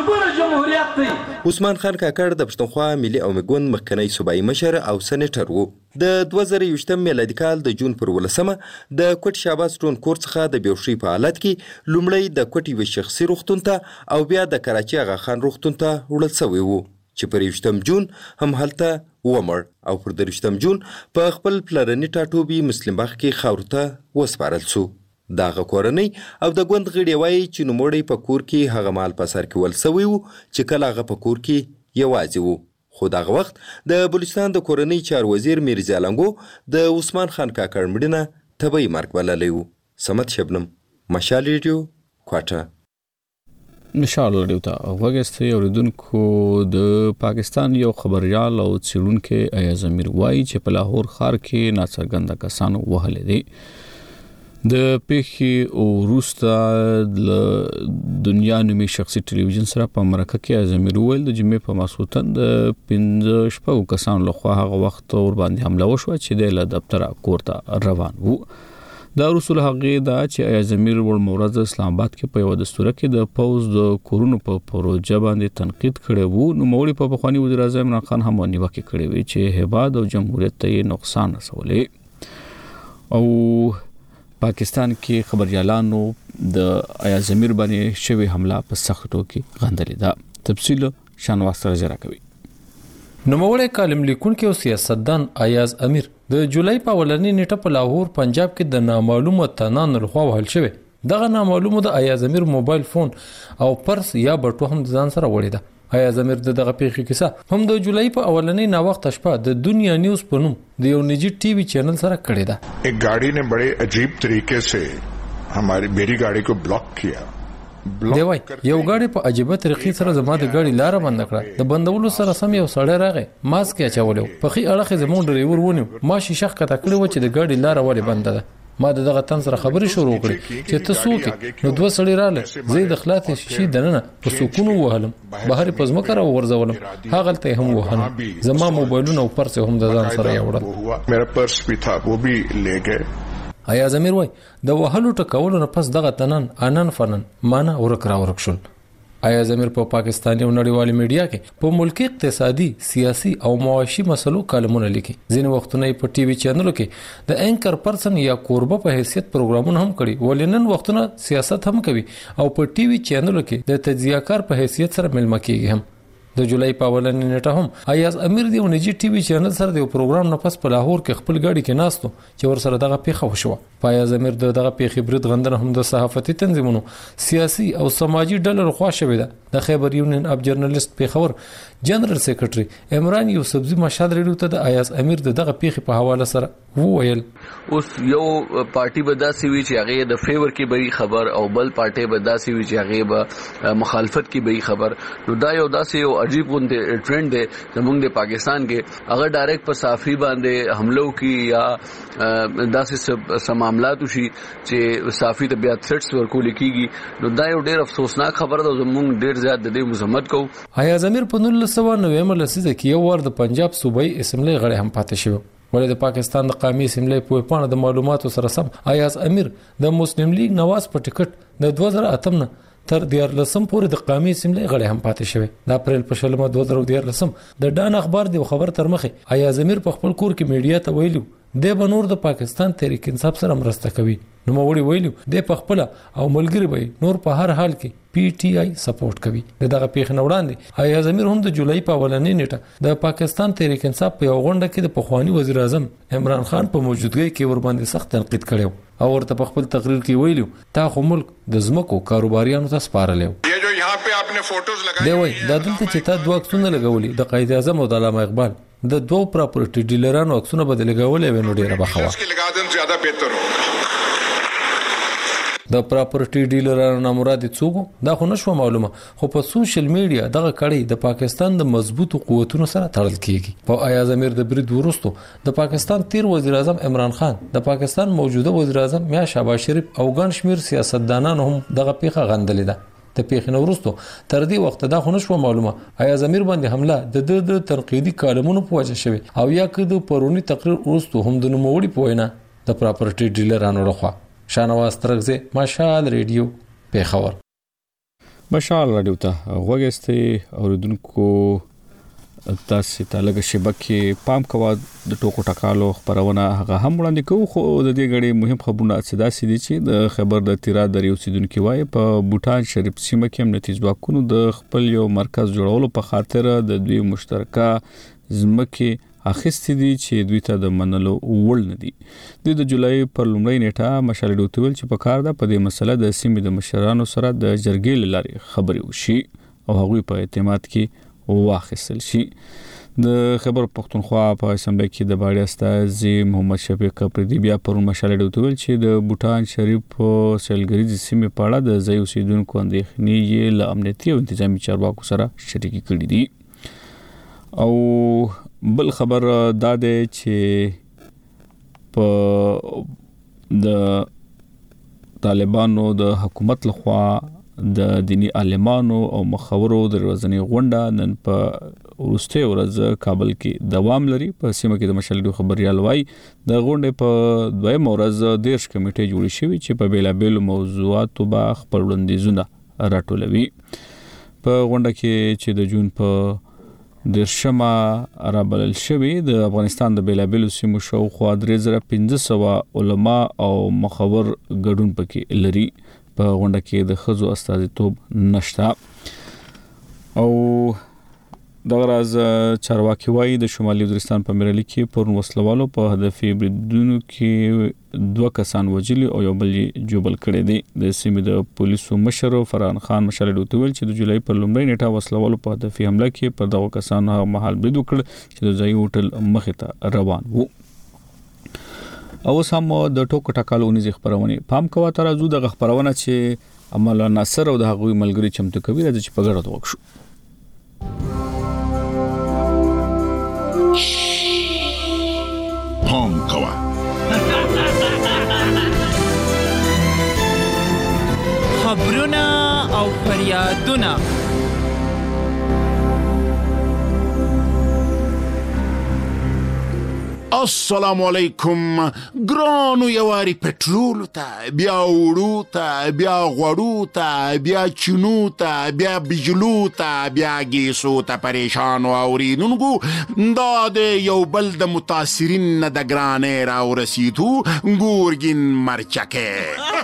بشپړ جمهوریت دی. عثمان خان کاکړ د پښتونخوا ملي او مګوند مخکنی صوبایي مشر او سېنیټر وو. د دوه زره یوویشتم میلادي کال د جون پر ولسمه د کوټ شهباز ټون کور څخه د بیوشي په حالت کې لومړی د کوټ یو شخصي روغتون ته او بیا د کراچي آغا خان روغتون ته وړل شوی وو چې پر یوویشتم جون هم هلته ومړ او پر درویشتم جون په خپل پلرني ټاټوبي مسلم باغ کې خاورو ته وسپارل شو. دغه کورنۍ او د ګوند غړي وایي چې نوموړی په کور کې هغه مال په سر کې ول شوی وو چې کله هغه په کور کې یوازې وو. خو دغه وخت د بلوچستان د کورنۍ چار وزیر میرزا لنګو د عثمان خان کاکړ مړینه طبیعي مرګ بللی و. سمت شبنم، مشال ریډیو، کوټه. مشال ریډیو ته وګورئ اوریدونکو. د پاکستان یو خبريال او څېړونکی ایاز امیر وایي چې په لاهور ښار کې ناڅرګنده کسانو وهلي دي. د پیښې وروسته د دنیا نومي شخصي ټلویزیون سره په مرکه کې ایاز امیر وویل د جمعې په ماسخوتن د پنځه شپږو کسانو لخوا هغه وخت ور باندې حمله وشوه چې د له دفتره کور ته روان وو. دا رسول هغه دا چې ایاز امیر ور مورز اسلام آباد کې په یو دستور کې د پوز د کورونو په پروژه باندې تنقید کړي وو. نو موري په بخوانی وزیر اعظم عمران خان هم نیوکه کړې وي چې هباد او جمهوریت ته نقصان رسولې. او پاکستان کې خبريالانو د ایاز امیر باندې شوی حمله په سختو کې غندلې ده. تفصیل شانواز سره جرا کوي. نوموړی کالم لیکونکی او سیاستدان ایاز امیر د جولای په ولنې نیټه په لاهور پنجاب کې د نامعلومه تنان لخوا وهل شوی. دغه نامعلومه د ایاز امیر موبایل فون او پرس یا بټو هم ځان سره وړي ده. ایاز امیر د دغه پیښې کیسه هم د جولای په اولنې نا وخت شپه د دنیا نیوز په نوم د یو نجی ټي وي چینل سره کړی ده. एक गाड़ी ने बड़े अजीब तरीके से हमारी मेरी गाड़ी को ब्लॉक किया. دی وای یو गाड़ी په عجیبه طریقې سره زما د गाड़ी لار بند کړه. د بندولو سره سم یو سړی راغی، ماسک یې اچولو، په خي اړه زمون ډرایور ونیو، ما شیشه کته کړی و چې د गाड़ी لار ولې بند ده. ما دغه تن سره خبرې شروع کړې چې ته څوک؟ نو دوه سړي رااله، زه د خلاص شي دننه په سکون وهلم، بهر په ځمکه را ورځولم، هغه ته هم وهلم، زما موبایلونه او پرس هم د ځان سره یوړل. मेरा पर्स भी था वो भी ले गए. ایاز امیر وای د وهلو ټکولو نه پس دغه تنن انن فنن معنا ورک را ورک شول. ایاز امیر په پاکستاني او نړیوالي میډیا کې په ملکی اقتصادي، سیاسي او معاشي مسلو کالمونه لیکي. ځینې وختونه په ټي وي چینلونو کې د انکر پرسن یا کوربه په حیثیت پروګرامونه هم کړي، ولنن وختونه سیاست هم کوي او په ټي وي چینلونو کې د تجزیه‌کار په حیثیت سره ملما کیږي. هم د جولای په ولنې نیټه هم ایاز امیر دی ونجی ټي وي چینل سره د پروګرام نه پس په لاهور کې خپل ګاډي کې ناستو چې ور سره دغه پیښه وشوه. ایاز امیر دغه پیښې برید غندنه هم د صحافتي تنظیمونو، سیاسي او سماجی ډلو خوا شوې ده. د خیبر یونین اف جرنالست پیښور جنرال سیکریټري عمران یوسفزي مشهد ریډیو ته د ایاز امیر دغه پیښې په حواله سره وویل اوس یو پارټي به داسې وي چې هغه د فیور کې به خبر او بل پارټي به داسې وي چې هغه به مخالفت کې به خبر. نو دا یو داسې یو عجیب غونډه ټرند دی زموږ د پاکستان کې. هغه ډایرکټ په صافي باندې حملو کې یا داسې سم معاملات وشي چې صافي ته بیا تھریټس ورکول کیږي. نو دا یو ډېر افسوسناک خبره ده. زموږ ډېر زیات د دې مزمت کوو. ایاز امیر په نولس سوه نومبر لسیزه کې یو ور د پنجاب صوبایي اسمبلی غړی هم پاتې شو. ولې د پاکستان د قومي اسمبلی په پاڼه د معلوماتو سره سم ایاز امیر د مسلم لیگ نواز په ټیکټ د دوه زره اته نه تر دیارلسم پورې د قومي اسمبلی غړی هم پاتې شوی. د اپریل په شلمه دوه زره دیارلسم د ډان اخبار دی خبر تر مخه ایاز امیر په خپل کور کې میډیا ته ویلو د بنور د پاکستان تحریک انصاف سره مرسته کوي. نو موري ویلو د پخپل او ملګری به نور په هر حال کې پی ټی آی سپورټ کوي. دغه پیښ نه وړاندې ایاز امیر هم د جولای په ولنې نیټه د پاکستان تحریک انصاف په یو غونډه کې د پخوانی وزیر اعظم عمران خان په موجودګۍ کې ور باندې سخت تنقید کړو او ورته په خپل تقریر کې ویلو تا خو ملک د زمکو کاروباریانو ته سپارلو. ये जो यहाँ पे आपने फोटोज लगाई دی وای دا دلته چې تا دوه عکسونه لګولي د قائد اعظم او د علامه اقبال د دوه پراپرټي ډیلرانو عکسونه بدل لګولې ونه ډیره بخوا इसके लगा दें ज्यादा बेहतर होगा. د پراپرټي ډیلرانو نه مراد څوک دا خو نشو معلومه، خو په سوشل میډیا دغه کړي د پاکستان د مضبوطو قوتونو سره تړل کیږي. په ایاز امیر د برید وروسته د پاکستان تیر وزیر اعظم عمران خان، د پاکستان موجوده وزیر اعظم میا شهباز شریف او ګڼ شمیر سیاستدانان هم دغه پیښه غندلې ده. د پیښې وروسته تر دې وخت دا خو نشو معلومه ایاز امیر باندې حمله د د تنقیدي کالمونو په وجه شوی او یا که د پرونی تقریر وروسته هم د نوموړي په وینا د پراپرټي ډیلرانو لخوا. شانواز ترغزه مشال ریډیو پیښور. مشال رادیو ته غوږستې اوریدونکو تاسو ته لږ شبکې پام کوه د ټوکو ټکالو خبرونه هغه هم وړاندې کوو خو د دې غړي مهم خبرونه اصدا سي دي چې د خبر د تیرا درې اوسیدونکو وای په بوټان شریف سیمه کې امنیتي ځواکونو د خپل یو مرکز جوړولو په خاطر د دوی مشترکه ځمکې اخیستې دي چې دوی ته د منلو وړ نه دي. د جولای پر لومړۍ نیټه مشال ډوتول چې په کار ده په دې مسله د سیمې د مشرانو سره د جرګې لاري خبرې وشي او هغوی په اعتماد کې واخیستل شي. د خبر پښتونخوا په اسمبلی کې د باړی استاد محمد شفیق پردی بیا پر مشال ډوتول چې د بوټان شریف سیلګریز سیمې په اړه د ځای اوسیدونکو اندېښنې یې له امنیتي او انتظامی چارواکو سره شریک کړي دي. او بل خبر دا دی چې په د طالبانو د حکومت لخوا د دینی عالمانو او مخورو د ورځنی غونډه نن په ورسته ورځ کابل کې دوام لري. په سیمه کې د مشالډو خبريال وای د غونډې په دویم ورځ دیرش کمیټې جوړې شوې چې په بیلابېلو موضوعاتو به خپل وړاندیزونه راټولوي. په غونډه کې چې د جون په د شمه عربل شوی د افغانستان د بیلابېلو سیمو شاوخوا درې زره پنځه سوه علما او مخور ګډون پکې لري. په غونډه کې د خزو استازیتوب نشته. او د غراز چارواکي وای د شمالي وزیرستان په مرلی کې پرون وسلوالو په هدفي بریدونو کې دوه کسان وجلي او یو بل جوبل کړي دي. د سیمې د پولیسو مشر فرحان خان مشال ډوتول چې د جولای پر لومړۍ نیټه وسلوالو په هدفي حمله کې پر دغه کسانو مهال برید وکړ چې د ځای هوټل مخې ته روان وو. او سم د ټوکو ټکالو نيزي خبرونه پام کوه تر ازو د خبرونه چې عمل ناصر او د هغوی ملګری چمتو کوي راځي چې په ګډه دوک شو. پام کوه خبرونه او فریادونه السلام علیکم. ګرانو یواری پټرول ته بیا وړو ته بیا غوړو ته بیا چینو ته بیا بجلو ته بیا ګیسو ته پریشان او اوریدونکو دا د یو بل د متاثرین نه د ګرانې را ورسیدو ګورګین مرچکه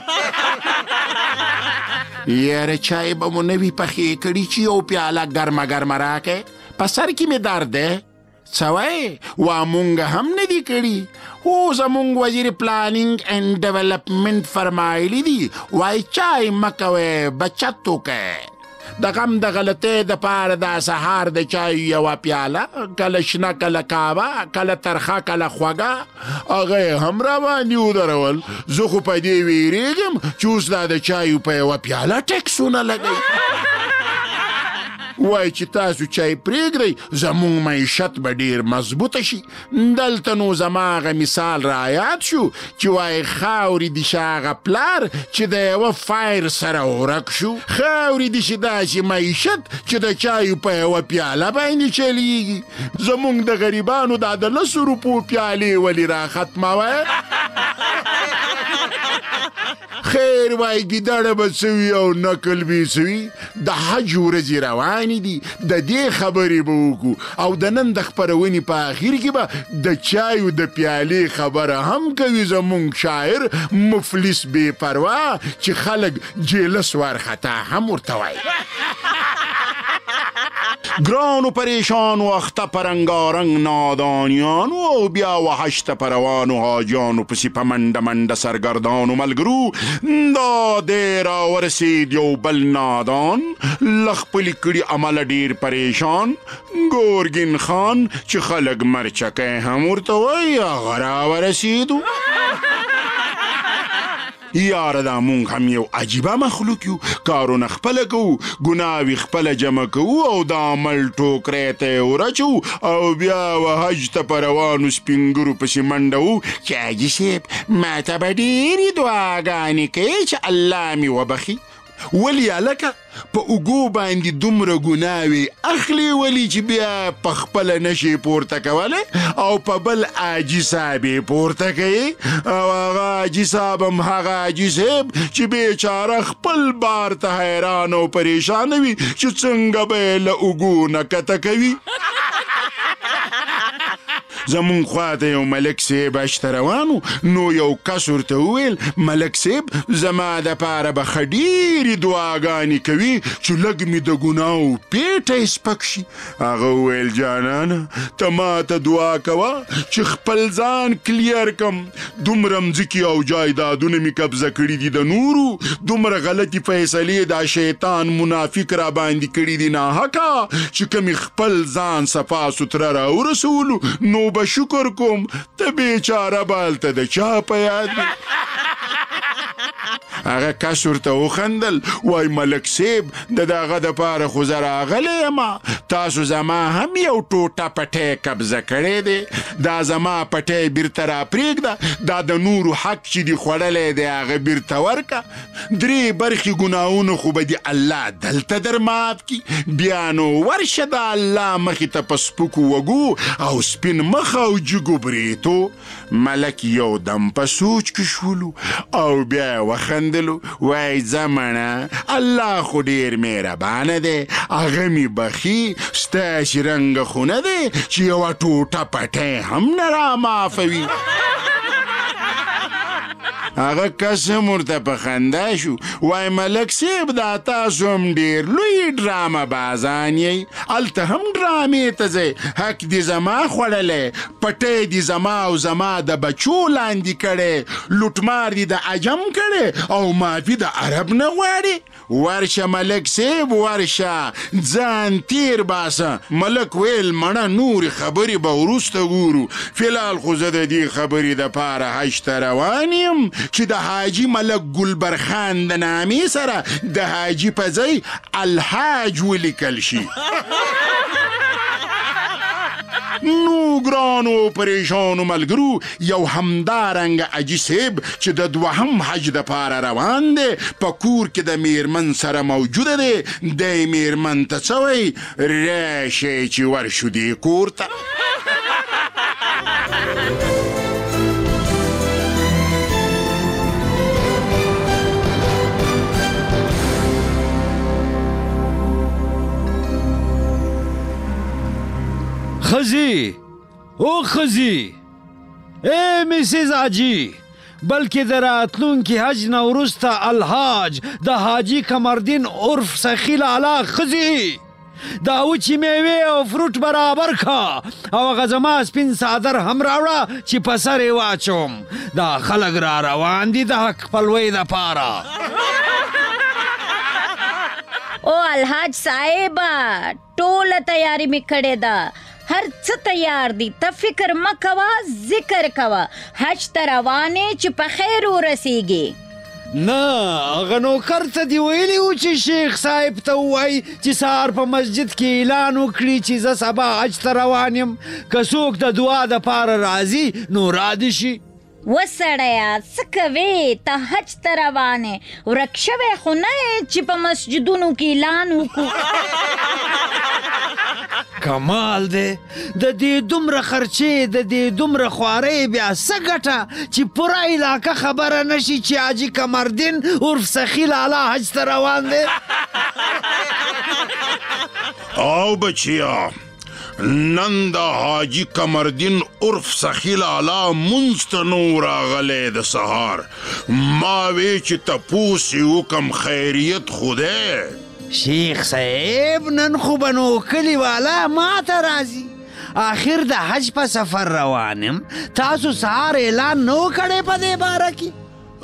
یاره چای به مو نوی پخې کړي چې یو پیاله ګرمه ګرمه راکې په سر کې مې درد ده سوای وا مونږ هم نه دی کړي. او زمونږ وزیر پلانینګ اینڈ ډیولپمنٹ فرمایلی دی وای چای مکوي بچتو کې د غم د غلطې د پاره د سهار د چای یو پیاله کله شنه کله کاوه کله ترخه کله خوږه هغه هم را باندې ودرول. زه خو په دې ویریږم چې اوس دا د چای په یو پیاله ټکسونه لګي. وای چې تاسو چای پرېږدئ زمونږ معیشت به ډېر مضبوطه شي. دلته نو زماغه مثال را یاد شو چې وای خاورې دي چې هغه پلار چې د یوه فایر سره ورک شو. خاورې دي چې داسې معیشت چې د چایو په یوه پیاله باندې چلیږي. زمونږ د غریبانو دا د لسو روپو پیالې ولې را ختموی. خیر وای ګیدړه به سوي او نکل به سوي. د حج ورځې روانې دي د دې خبرې به وکړو او د نن د خپرونې په اخر کې به د چایو د پیالې خبره هم کوي زمونږ شاعر مفلس بې پروا چې خلک جیلس وارخطا هم ورته وایي. ګرانو پریشانو اخته پرنګارنګ نادانیانو او بیا وحشت پروانو حاجانو پسې په منډه منډه سرګردانو ملګرو دا دی را ورسید یو بل نادان له خپلې کړي عمله ډېر پریشان. ګورګین خان چې خلک مرچکی هم ورته وایي هغه را ورسیدو. یاره دا مونږ هم یو عجیبه مخلوق یو کارونه خپله کوو ګناوې خپله جمع کوو او د عمل ټوکری ته یې ورچو او بیا و حج ته په روانو سپینګرو پسې منډه وو چې حاجي صاحب ما ته به ډېرې دعاګانې کوې چې الله مې وبخي. ولی هلکه په اوږو باندې دومره ګناوې اخلي ولې چې بیا په خپله نشي پورته کولی او په بل حاجي صاحب یې پورته کوي او هغه حاجي صاحب هم هغه حاجي صاحب چې بیچاره خپل بار ته حیران او پریشانه وي چې څنګه به یې له اوږو نه کته کوي. زمون خواته یو ملک صاحب اشته روانو نو یو کس ورته وویل ملک صاحب زما دپاره به ښه ډېرې دعاګانې کوي چې لږ مې د ګناو پیټه یې سپک شي. هغه وویل جانانه ته ما ته دعا کوه چې خپل ځان کلیر کم. دومره مځکې او جایدادونه مې قبضه کړي دي د نورو، دومره غلطي فیصلې دا شیطان منافق را باندې کړي دي ناحقه چې کمې خپل ځان صفا سوتره راورسولو نو به شکر کوم. ته بیچاره بالته د چا په یاد وي؟ هغه کس ورته وخندل وای ملک صاحب د دغه دپاره خو زه راغلی یم، تاسو زما هم یو ټوټه پټی قبضه کړی دی، دا زما پټی بیرته راپرېږده، دا د نورو حق چې دي خوړلی دی هغه بیرته ورکه. درې برخې ګناهونه خو به دي الله دلته در معاف کي، بیا نو ورشه د الله مخې ته په سپکو وږو او سپین مخ او جګو بریتو. ملک یو دم په سوچ کې شولو او بیا یې وخندلو وای زمنه الله خو ډېر مهربانه دی، هغه مې بخي ستاسې رنګه خو نه دی چې یوه ټوټه پټی هم نه رامعافوي. هغه کس هم ورته په خندا شو وای ملک صاحب دا تاسو هم ډېر لوی ډرامه بازان یې، هلته هم ډرامې ته ځئ، حق دې زما خوړلی، پټی دې زما او زما د بچو لاندې کړی، لوټمار دې د عجم کړی او معافي د عرب نه غواړي. ورشه ملک صاحب ورشه ځان تیر باسه. ملک ویل مړه نورې خبرې به وروسته ګورو، فلحال خو زه د دې خبرې دپاره حج ته روان یم چې د حاجي ملک ګلبر خان د نامې سره د حاجي په ځای الحاج ولیکل شي. نو ګرانو پریشانو ملګرو یو همدارنګه حاجي صاحب چې د دوهم حج دپاره روان دی په کور کې د میرمن سره موجوده دی، دی میرمن ته څه وایي راشئ چې ورشو دې کور ته. خزی او خزی اے مسز حاجی، بلکې د راتلونکي حج نه وروسته الحاج د حاجي قمردین عرف سخي لالا خزی دا وچې میوې او فروټ برابر کا او هغه زما سپین څادر هم راوړه چې په سر یې واچوم. دا خلک را روان دي د حق پلوۍ دپاره. او الحاج صاحب ټوله تیاری مې کړې ده، هر څه تیار دي، ته فکر مه کوه، ذکر کوه، حج ته روانې چې په خیر ورسیږي. نه هغه نوکر ته دې ویلي و چې شیخ صاحب ته ووایي چې سهار په مسجد کې اعلان وکړي چې زه سبا حج ته روان یم، که څوک د دعا دپاره راځي نو رادې شي. وسړیه څه کوې، ته حج ته روانې، ورک شوی خو نه چې په مسجدونو کې اعلان وکړو. کمال دی، د دې دومره خرچې د دې دومره خوارۍ بیا څه ګټه چې پوره علاقه خبره نشي چې حاجي قمردین عرف سخي لالا حج ته روان دی. او بچیا نن د حاجي قمردین عرف سخي لالا مونځ ته نو راغلی د سهار، ما وی چې تپوس یې وکم خیریت خو دی. شیخ صاحب نن خو به نو کلي والا ما ته راځي، آخر د حج په سفر روان یم، تاسو سهار اعلان نو کړی په دې باره کې؟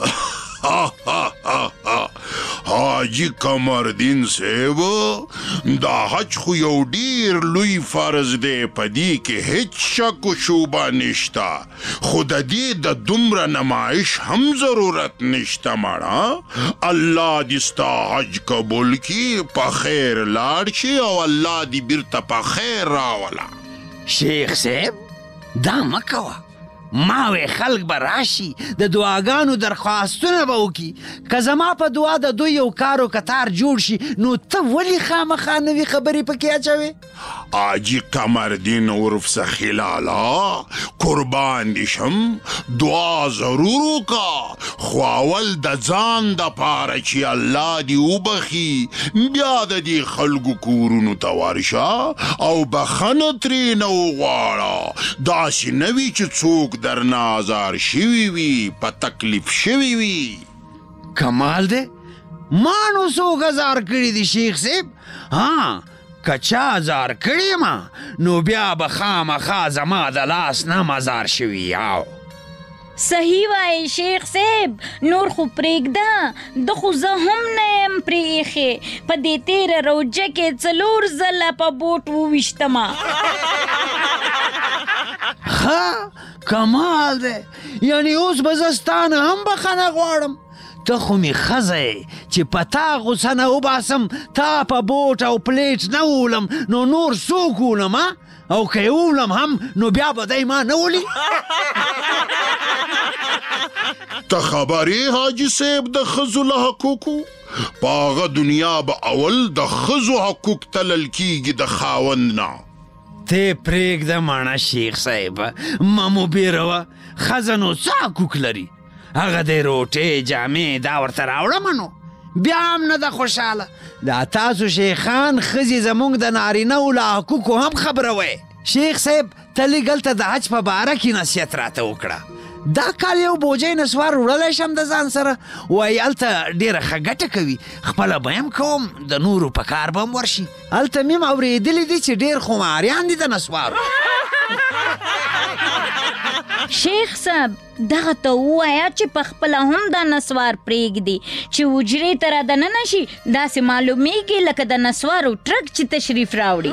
حاجي قمردین صاحب دا حج خو یو ډیر لوی فرض دی، په دې کې هیڅ شک و شوبه نشته، خو د دې د دومره نمایش هم ضرورت نشته. مړه الله دې ستا حج قبول کړي، په خیر لاړ شي او الله دې بیرته په خیر راوله. شیخ صاحب دا مه کوه، ما وی خلک به راشي د دعاګانو درخواستونه به وکړي که زما په دعا د دوی یو کار و کتار جوړ شي نو ته ولې خامخا نوي خبرې پکې اچوې آجی قمردین عرف سے خلالا قربان دیشم دعا ضرور کا خواول د ځان د پاره چې الله دی وبخي بیا د دې خلکو کورونو ته ورشه او بخنه ترې نه وغواړه داسې نه وي چې څوک درنه ازار شوي وي په تکلیف شوي وي کمال دی ما نو څوک ازار کړي دي شیخ صاحب ها که چا ازار کړي ما نو بیا به خامخا زما د لاس نه مزار شوي او صحیح وای شیخ صاحب نور خو پرېږده د خو زه هم نه یم پرې ایښې په دې تېره روجه کې څلور ځله په بوټ وویشتمه ښه کمال دی یعنې اوس به زه ستا نه هم بخښنه غواړم ته خو مې ښځه یې چې په تا غوسه نه وباسم تا په بوټ او پلیټ نه وولم نو نور څوک وولم او که یې وولم هم نو بیا به دی ما نه ولي ته خبرې حاجي صاحب د ښځو له حقوقو په هغه دنیا به اول د ښځو حقوق تلل کیږي د خاوند نه ته پرېږده ماڼه شیخ صاحب ما مو بیروه ښځه نو څه حقوق لري هغه د روټۍ جامې دا ورته راوړم نو بیا هم نه ده خوشحاله دا تاسو شیخان ښځې زموږ د نارینهو له حقوقو هم خبروئ شیخ صاحب ته لږ هلته د حج په باره کې نصیحت راته وکړه دا کال یو بوجۍ نسوار وړلی شم د ځان سره وایي هلته ډېره ښه ګټه کوي خپله به هم کوم د نورو په کار به هم ورشي هلته مې هم اورېدلي دي چې ډېر خماریان دي د نسوارو شیخ صاحب دغه ته ووایه چې په خپله هم دا نسوار پرېږدي چې حجرې ته را دننه شي داسې معلومیږي لکه د نسوارو ټرک چې تشریف راوړي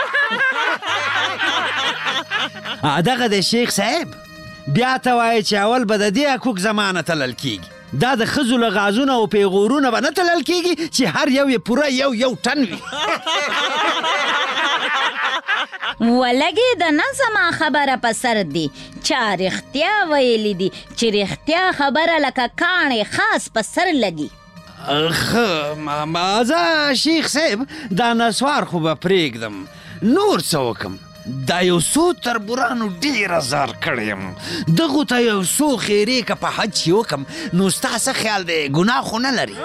دغه د شیخ صاحب بیا ته وایې چې اول به د دې حقوق زمانه تلل کېږي دا د ښځو له غازونه او پیغورونه به نه تلل کېږي چې هر یو یې پوره یو یو ټن وي ولګې د نه زما خبره په سر دی چا رښتیا ویلي دي چې رښتیا خبره لکه کاڼې خاص په سر لګي ښه زه شیخ صاحب دا نسوار خو به پرېږدم نور څه وکم دا یو څو تربورانو ډېره زار کړی یم دغو ته یو څو خیرې که په حج چې وکم نو ستا څه خیال دی ګناه خو نه لري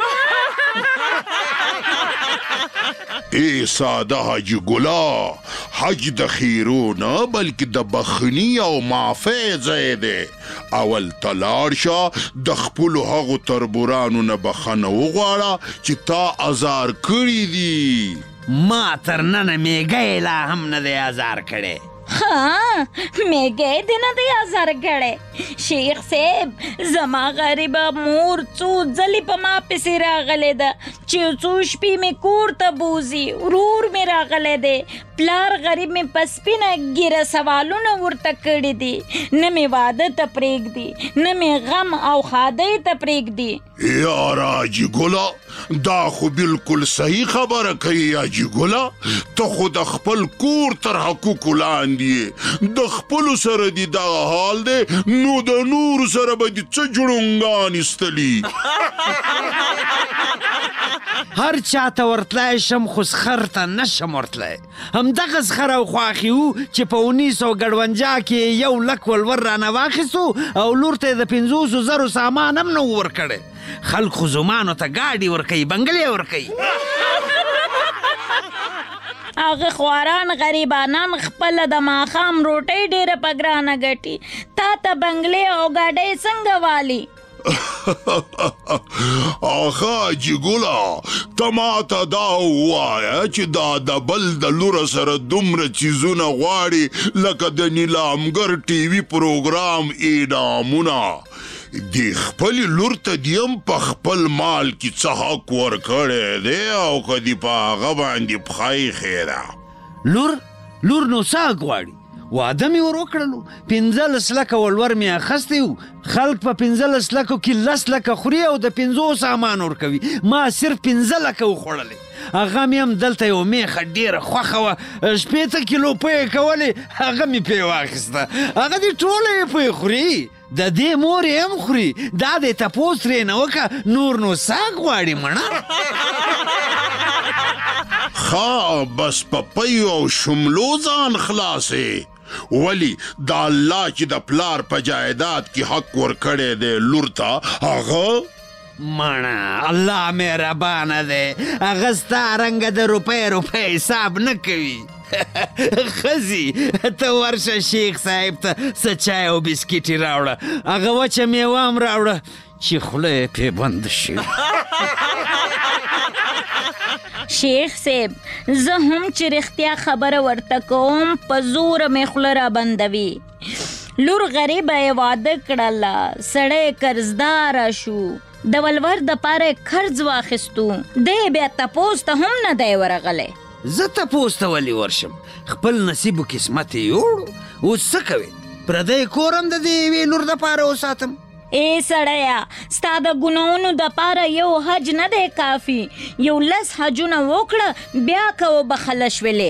ای ساده حاجي ګلا حج د خیرو نه بلکې د بخښنې او معافۍ ځای دی اول ته لاړ شه د خپلو هغو تربورانو نه بخښنه وغواړه چې تا ازار کړي دي ما تر ننه میږی لا هم نه دی ازار کړی ها میږی دې نه دی ازار کړی شیخ صاحب زما غریبه مور څو ځلې په ما پسې راغلی ده چې څو شپې مې کور ته بوځي ورور مې راغلی دی پلار غریب مې په سپینه ګیره سوالونه ورته کړي دي نه مې واده ته پرېږدي نه مې غم او ښادۍ ته پرېږدي یاره حاجي ګله دا خو بالکل صحیح خبره کوي حاجي ګله ته خو د خپل کور تر حقوقو لاندې د خپلو سره دي دغه حال دی نو د نورو سره به دي څه جړونګان ایستلي هر چاته ورتلی شم خو سخر ته نه شم ورتلی همدغه سخر او خواښې وو چې په اونیس سوه ګډونجا کې یو لک ولور رانه واخیستو او لور ته یې د پنځوسو زرو سامان هم نه و ورکړی خلک خو زمانو ته ګاډي ورکوي بنګلې ورکوي هغه خواران غریبانان خپله د ماښام روټۍ ډېره په ګرانه ګټي تا ته بنګلې او ګاډۍ څنګه والي آخه حاجي ګله ته ماته دا ووایه چې دا د بل د لوره سره دومره څیزونه غواړي لکه د نیلامګر ټي وي پروګرام اعدامونه دی خپل لور ته دیم په خپل مال کې څه حق ورکړی دی او که دی په هغه باندې پښه ایښې ده لور لور نو څه غواړي واده مې ور وکړلو پنځلس لکه ولور مې اخیستی و خلک په پنځلس لکو کې لس لکه خوري او د پنځو سامان ورکوي ما صرف پنځه لکه وخوړلې هغه مې هم دلته یو میخه ډېره خوښه وه شپېته کیلو پۍ کولې هغه مې پۍ واخیسته هغه دې ټوله یې پۍ خوري د دې مور یې هم خوري دا دې تپوس ترې نه وکړه نور نو ساګ غواړي مړه ښه بس په پیو او شملو ځان خلاصې ولی دا الله چې د پلار په جایداد کې حق ورکړی دی لور ته هغه مانا الله مهربانه دی هغه ستا رنګه د روپۍ روپۍ حساب نه کوي خزي ته ورشه شیخ صاحب ته څه چای او بسکیټي راوړه هغه وچه میوه هم راوړه چې خوله یې پې بند شي شیخ صاحب زه هم چې رښتیا خبره ورته کوم په زوره مې خوله را بندوي لور غریبه یې واده کړله سړی قرضداره شو د ولور دپاره یې قرض واخیستو دی بیا تپوس ته هم نه دی ورغلی زه تپوس ته ولې ورشم خپل نصیب و قسمت یې یوړو اوس څه کوې پردی کور هم د دې یوې لور دپاره وساتم ای سړیا ستا د ګناونو دپاره یو حج نه دی کافي یو لس حجونه وکړه بیا که وبخله شولې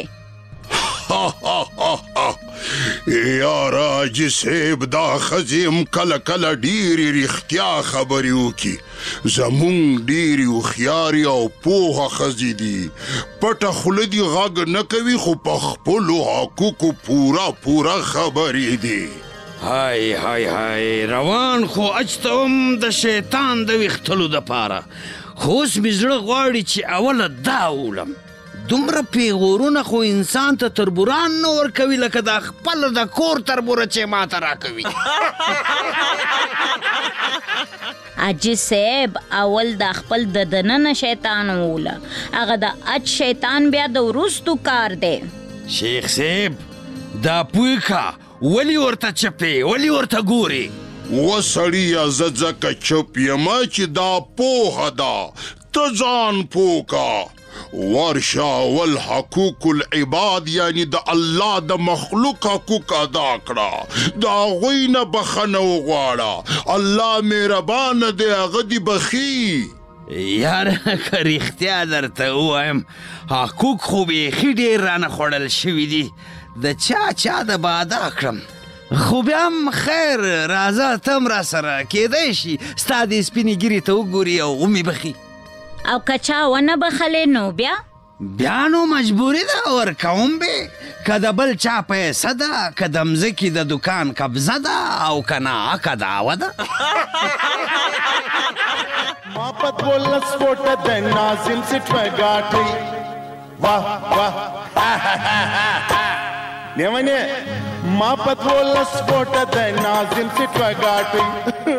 یاره حاجي صاحب دا ښځې هم کله کله ډېرې رښتیا خبرې وکړي زمونږ ډېرې هوښیارې او پوهه ښځې دي پټه خوله دي غږ نه کوي خو په خپلو حقوقو پوره پوره خبرې دي های های های روان خو اجتم د شیطان د ویختلو دپاره خو اوس مې زړه غواړي چې اوله دا وولم دومره پیغورونه خو انسان ته تربوران نه ورکوي لکه دا خپل د کور تربوره چې ماته راکوي حاجي صاحب اول د خپل د دننه شیطان ووله هغه د اج شیطان بیا د وروستو کار دی شیخ صاحب دا پویکه ولی ورته چپې ولی ورته ګوري وسړیه زه ځکه چپ یم چې دا پوهه ده ته ځان پوکه ورشه اول حقوق العباد یعنی د الله د مخلوق حقوق ادا کړه د هغوی نه بخښنه وغواړه الله مهربانه دی هغه دې بخي یاره که رښتیا درته ووایم حقوق خو بیخي ډېر رانه خوړل شوي دي د چا چا د به ادا کړم خو بیا هم خیر راځه ته هم راسره کیدی شي ستا دې سپینې ګیرې ته وګوري او ومې بخي او که چا ونه بخلې نو بیا بیا نو مجبوري ده ورکوم به که د بل چا پیسه ده که د مځکې د دکان قبضه ده او که نه که دعوه ده ما په دولس فوټه د ناظم سټوه ګاټئ واه واه لیونې ما په دولس فوټه د ناظم سټوه ګاټئ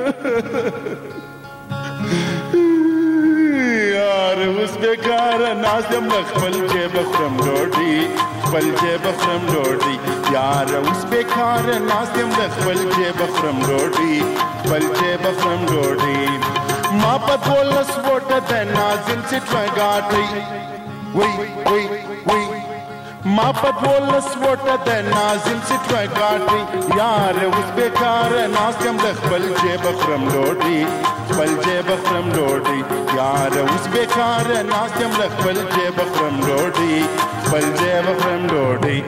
یار اوس بیکاره ناست یم له خپل جیبه خورم ډوډۍ خپل جیبه خورم ډوډۍ یار اوس بیکاره ناست یم له خپل جیبه خورم ډوډۍ خپل جیبه خورم ډوډۍ ما په دولس فوټه د ناظم سټوه ګاټئ وی وی وی ما په دولس وټه د ناظم سټوه ګاټئ یار اوس بیکاره ناست یم له خپل جیبه خورم ډوډۍ خپل جیبه خورم ډوډۍ یار اوس بیکاره ناست یم له خپل جیبه خورم ډوډۍ خپل جیبه خورم ډوډۍ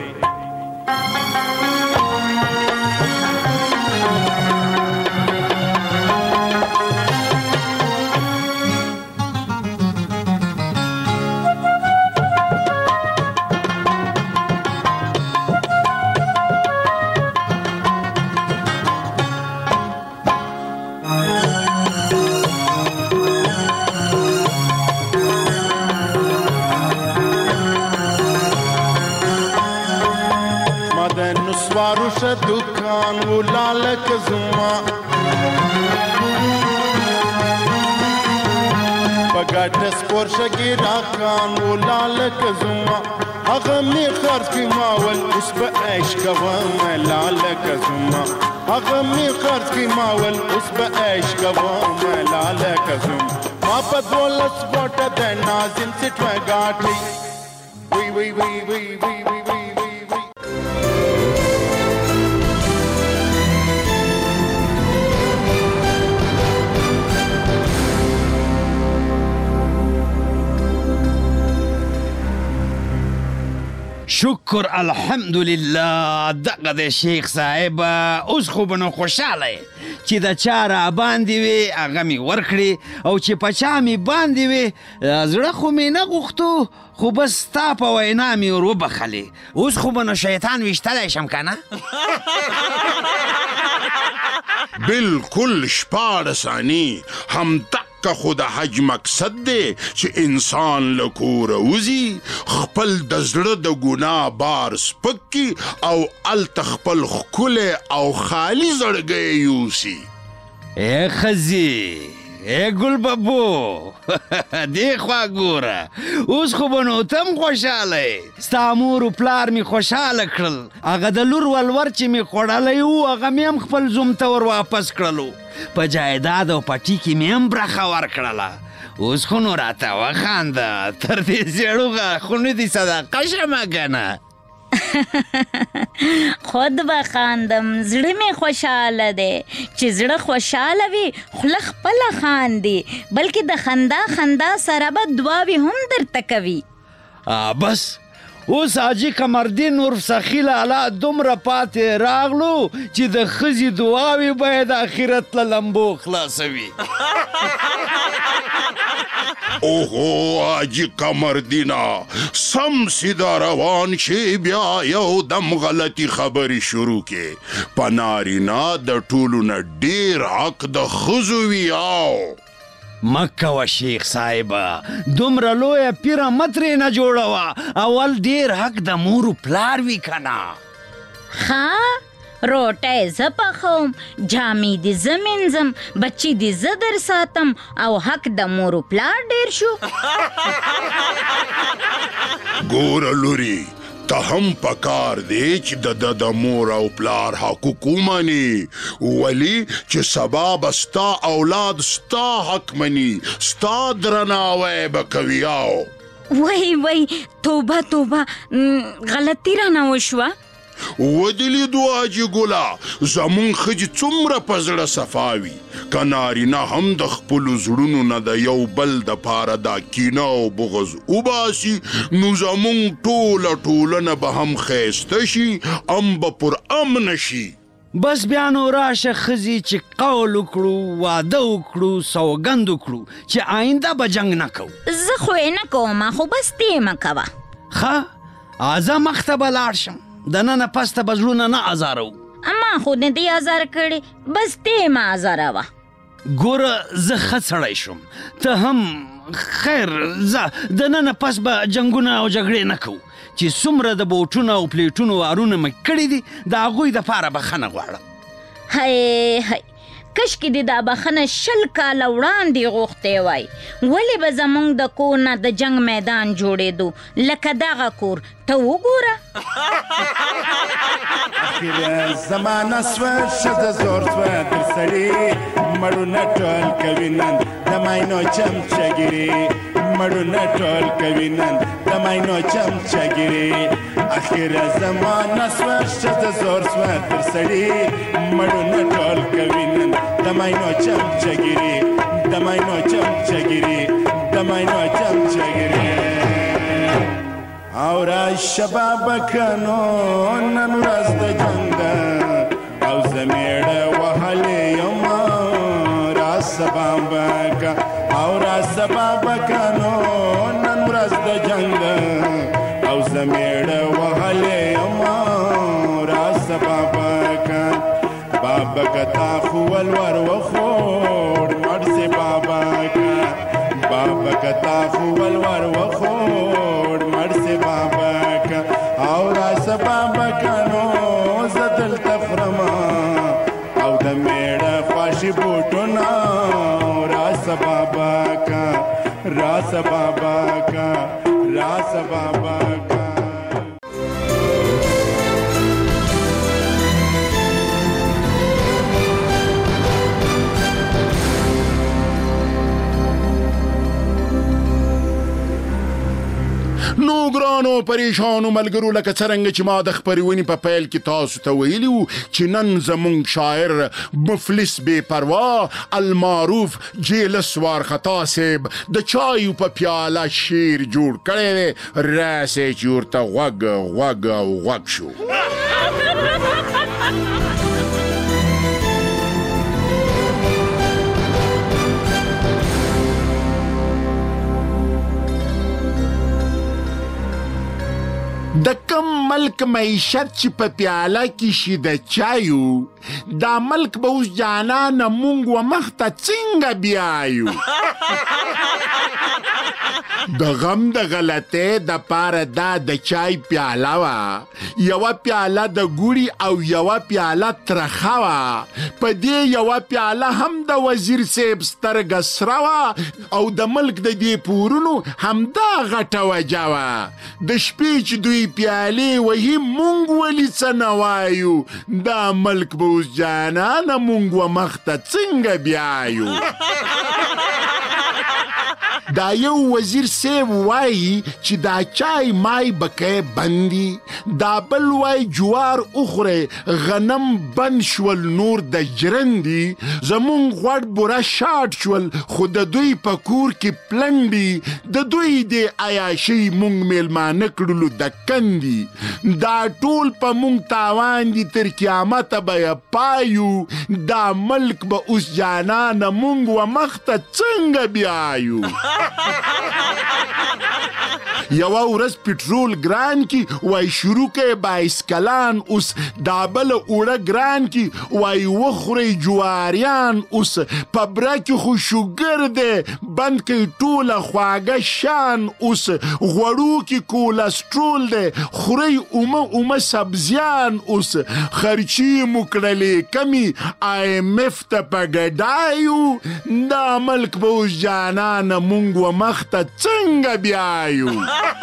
واروشه دکان ولاله کزما بغاټ سپورشه کی راکان ولاله کزما هغه می خرج کی ماول اوس په عيش کوم لاله کزما هغه می خرج کی ماول اوس په عيش کوم لاله کزما ما په دولت وټه د ناظم سټوه ګاټئ وی وی وی وی وی وی شکر الحمدلله. دغه د شیخ صاحب اوس خو به نو خوشحاله یې چې د چا را باندې وي هغه مې ورکړې او چې په چا مې باندې وي زړه خو مې نه غوښتو خو بس ستا په وینا مې ور وبخلې. اوس خو به نو شیطان ویشتلی شم که نه؟ بالکل شپاړس اني همدغه خو د حج مقصد دی چې انسان له کوره وځي، خپل د زړه د ګناه بار سپک کړي او هلته خپل ښکلی او خالي زړګی یوسي. ای ښځې، ای ګل ببو، دې خوا ګوره، اوس خو به نو ته هم خوشحاله یې. ستا مور و پلار مې خوشحاله کړل، هغه د لور ولور چې مې خوړلی و هغه مې هم خپل زوم ته ور واپس کړلو، په جایداد او پټي کې مې هم برخه ورکړله. اوس خو نو راته وخانده، تر دې زیړوغه خو نه دي صدقه شمه که نه؟ خود بخاندم، زړه مې خوشحاله دی. چې زړه خوشحاله وي خوله خپله خاندي، بلکې د خندا خندا سره به دعاوې هم درته کوي. بس اوس حاجي قمردین عرف سخي لالا دومره پاتې راغلو چې د ښځې دعاوې به یې د آخرت له لمبو خلاصوي. اوهو حاجي قمردینه، سم سیده روان شي، بیا یو دم غلطي خبرې شروع کې. په نارینه د ټولو نه ډېر حق د ښځو وي. او مکوه شیخ صاحبه، دومره لویه پیره مه ترې نه جوړوه، اول ډېر حق د مور و پلار وي که نه؟ ښه، روټۍ زه پخوم، جامې دې زه مینځم، بچي دې زه در ساتم او حق د مور و پلار ډېر شو. ګوره لوري، ته هم پکار دی چې د ده د مور او پلار حقوق ومني، ولې چې سبا به ستا اولاد ستا حق مني، ستا درناوی به کوي. او وای وای، توبه توبه، غلطي رانه وشوه. ودې لیدو حاجي ګله، زمونږ ښځې څومره په زړه صفا وي، که نارینه هم د خپلو زړونو نه د یو بل دپاره دا کینه او بغض وباسي، نو زمونږ ټوله ټولنه به هم ښایسته شي، هم به پر امنه شي. بس بیا نو راشه ښځې چې قول وکړو، واده وکړو، سوګند وکړو چې آینده به جنګ نه کوو. زه خو یې نه کومه، خو بس ته یې مه کوه. ښه، زه مخته به لاړ شم، د ننه پسته به زړونه نه ازاروو. ما خو نه دی ازار کړی، بس ته یې مه ازاروه. ګوره زه ښه سړی شوم، ته هم خیر، زه د ننه پس به جنګونه او جګړې نه کوو، چې څومره د بوټونو او پلیټونو وارونه مې کړي دي د هغوی دپاره بخښنه غواړم. هی هی، کشکې دې دا بخښنه شل کاله وړاندې غوښتی وای، ولې به زموږ د کور نه د جنګ میدان جوړېدو لکه دغه کور. ته وګوره. اخر زمانه سوه ښځه زور سوه تر سړي، مړونه ټول کوي نن د ماینو چمچهګیري، مړونه ټول کوي نن د ماینو چمچهګیري. اخر زمانه سوه ښځه زور سوه تر سړي، مړونه ټول کوي نن د ماینو چمچهګیري، د ماینو چمچهګیري، د ماینو چمچهګیري. او را شبابکانو نن ورځ د جنګ ده، او زه میړه وهلې یم را سبابکا، او را سبابکانو نن ورځ د جنګ ده، او زه میړه وهلې یم را سبابکا. بابکا تا خو ولور وخوړ مړ سي بابکا، بابکا تا خو ولور وخوړ مړ سي بابکا. او را سبابکا نو زه دلته خورمه، او د میړه خواشي بوټونه را سبابکا، را سبابکا، را سبابکا. نو ګرانو پریشانو ملګرو، لکه څرنګه چې ما د خپرونې په پیل کې تاسو ته ویلي وو چې نن زمونږ شاعر مفلس بې پروا المعروف جیلس وارخطا صاحب د چایو په پیاله شعر جوړ کړی دی. راسئ چې ورته غوږ غوږ او غوږ شو. د کم ملک معیشت چې په پیاله کې شي د چایو، دا ملک به اوس جانانه مونږ و مخ ته څنګه بیایو. د غم د غلطۍ د پاره دا د چای پیاله وه، یوه پیاله د ګوړي او یوه پیاله ترخه وه. په دې یوه پیاله هم د وزیر صاحب سترګه سره وه او د ملک د دې پورونو همدا غټه وجه وه. د شپې چې دوی پیالې وهي مونږ ولې څه نه وایو، دا ملک به اوس جانانه مونږ و مخ ته څنګه بیایو. دا یو وزیر صاحب وایي چې دا چای مای بکې بندي، دا بل وای جوار اخره غنم بند شول نور د جرندي. زمونږ غوړ بوره شاټ شول خو د دوی په کور کې پلنډي، د دوی د عیاشۍ مونږ میلمانه کړلو د کندي. دا ټول په مونږ تاوان دي تر قیامته به یې پایو، دا ملک به اوس جانانه مونږ و مخ ته څنګه بیایو. یوه ورځ پټرول ګران کی وای شروع کې بایسکلان، اوس دا بل اوړه ګران کی وای وخوري جواریان، اوس په برکه خو شوګر دی بند کې ټوله خواږه شان، اوس غوړو کې کولسټرول دی خوري اومه اومه سبزیان، اوس خرچی مکړلې کمی آی ایم اف ته په ګډایو، دا ملک به اوس جانانه مونږ و مخ ته څنګه بیایو.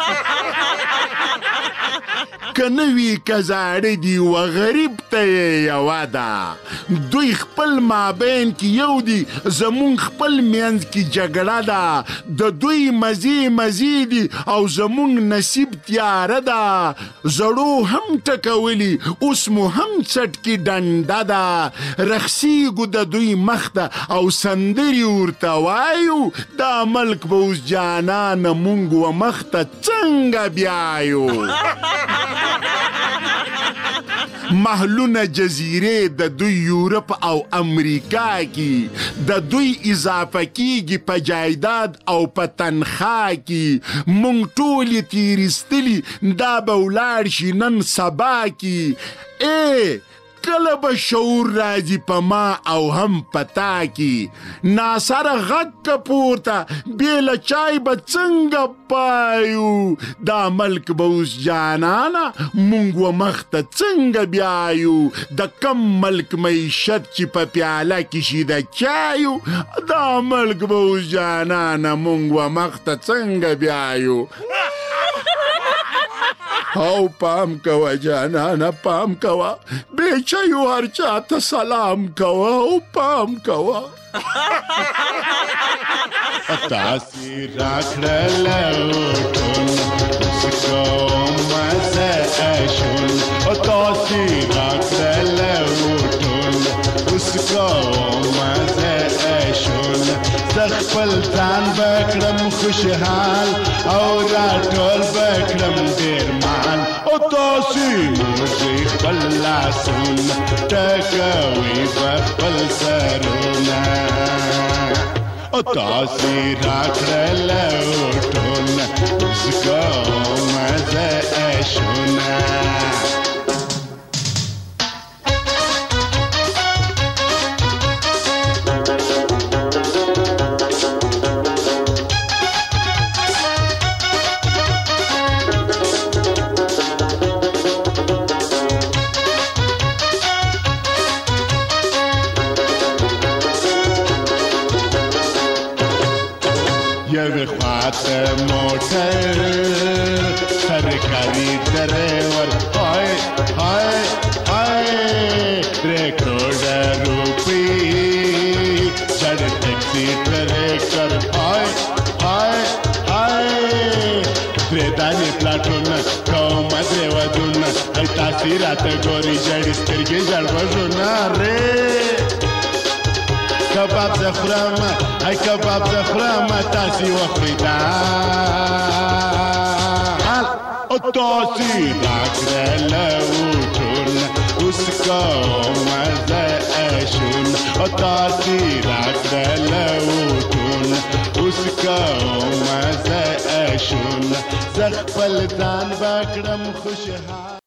که نوی که زاړه دي و غریب ته یې یوه ده، دوی خپل مابین کې یو دي، زمونږ خپل منځ کې جګړه ده. د دوی مزې مزې دي او زمونږ نصیب تیاره ده. زړو هم ټکولي اوس مو هم څټکي ډنډه ده. رخصیږو د دوی مخ ته او سندرې ورته وایو، دا ملک به اوس جانانه مونږ و مخ ته څنګه بیایو. محلونه جزیره د دوی یورپ او امریکا کې، د دوی اضافه کیږي په جایداد او په تنخوا کې. مونږ ټول یې تیرستلي، دا به ولاړ شي نن سبا کې. ای کله به شعور راځي په ما او هم پتا کې، ناسره غږ که پورته بېله چای به څنګه پایو. دا ملک به اوس جانانه مونږ و مخ ته څنګه بیایو. د کم ملک معیشت چې په پیاله کې شي د چایو، دا ملک به اوس جانانه مونږ و مخ ته څنګه بیایو. او پام کوه جانانه پام کوه، بې چایو هر چاته سلام کوه او پام کوه. تاسې راکړله ټول سکومه زه اشول، تاسې راکړله ټول سکومه زه اشول. زه خپل ځان بکړم خوشحال او راټول بکړم ډېر مال، او تاسې موږ خپل لاسونه ټکوي په خپل سرونه. او تاسې راکړله ټول زکومه زه اشونه. یوی خواته موټر سرکاری ډریور، های های های درې کروڑه روپۍ چړ ټیکسي ټریکر، های های های درې دانې پلاټونه چې راته ګوري ژړې سترګې ژړ غوږونه رې کباب زه خورم ای کباب زه خورم تاسې وخورئ دال او تاسې راکړله وټونه اوس کومه زه اشون او تاسې راکړله وټونه اوس کومه زه اشون زه خپل ځان به کړم خوشحال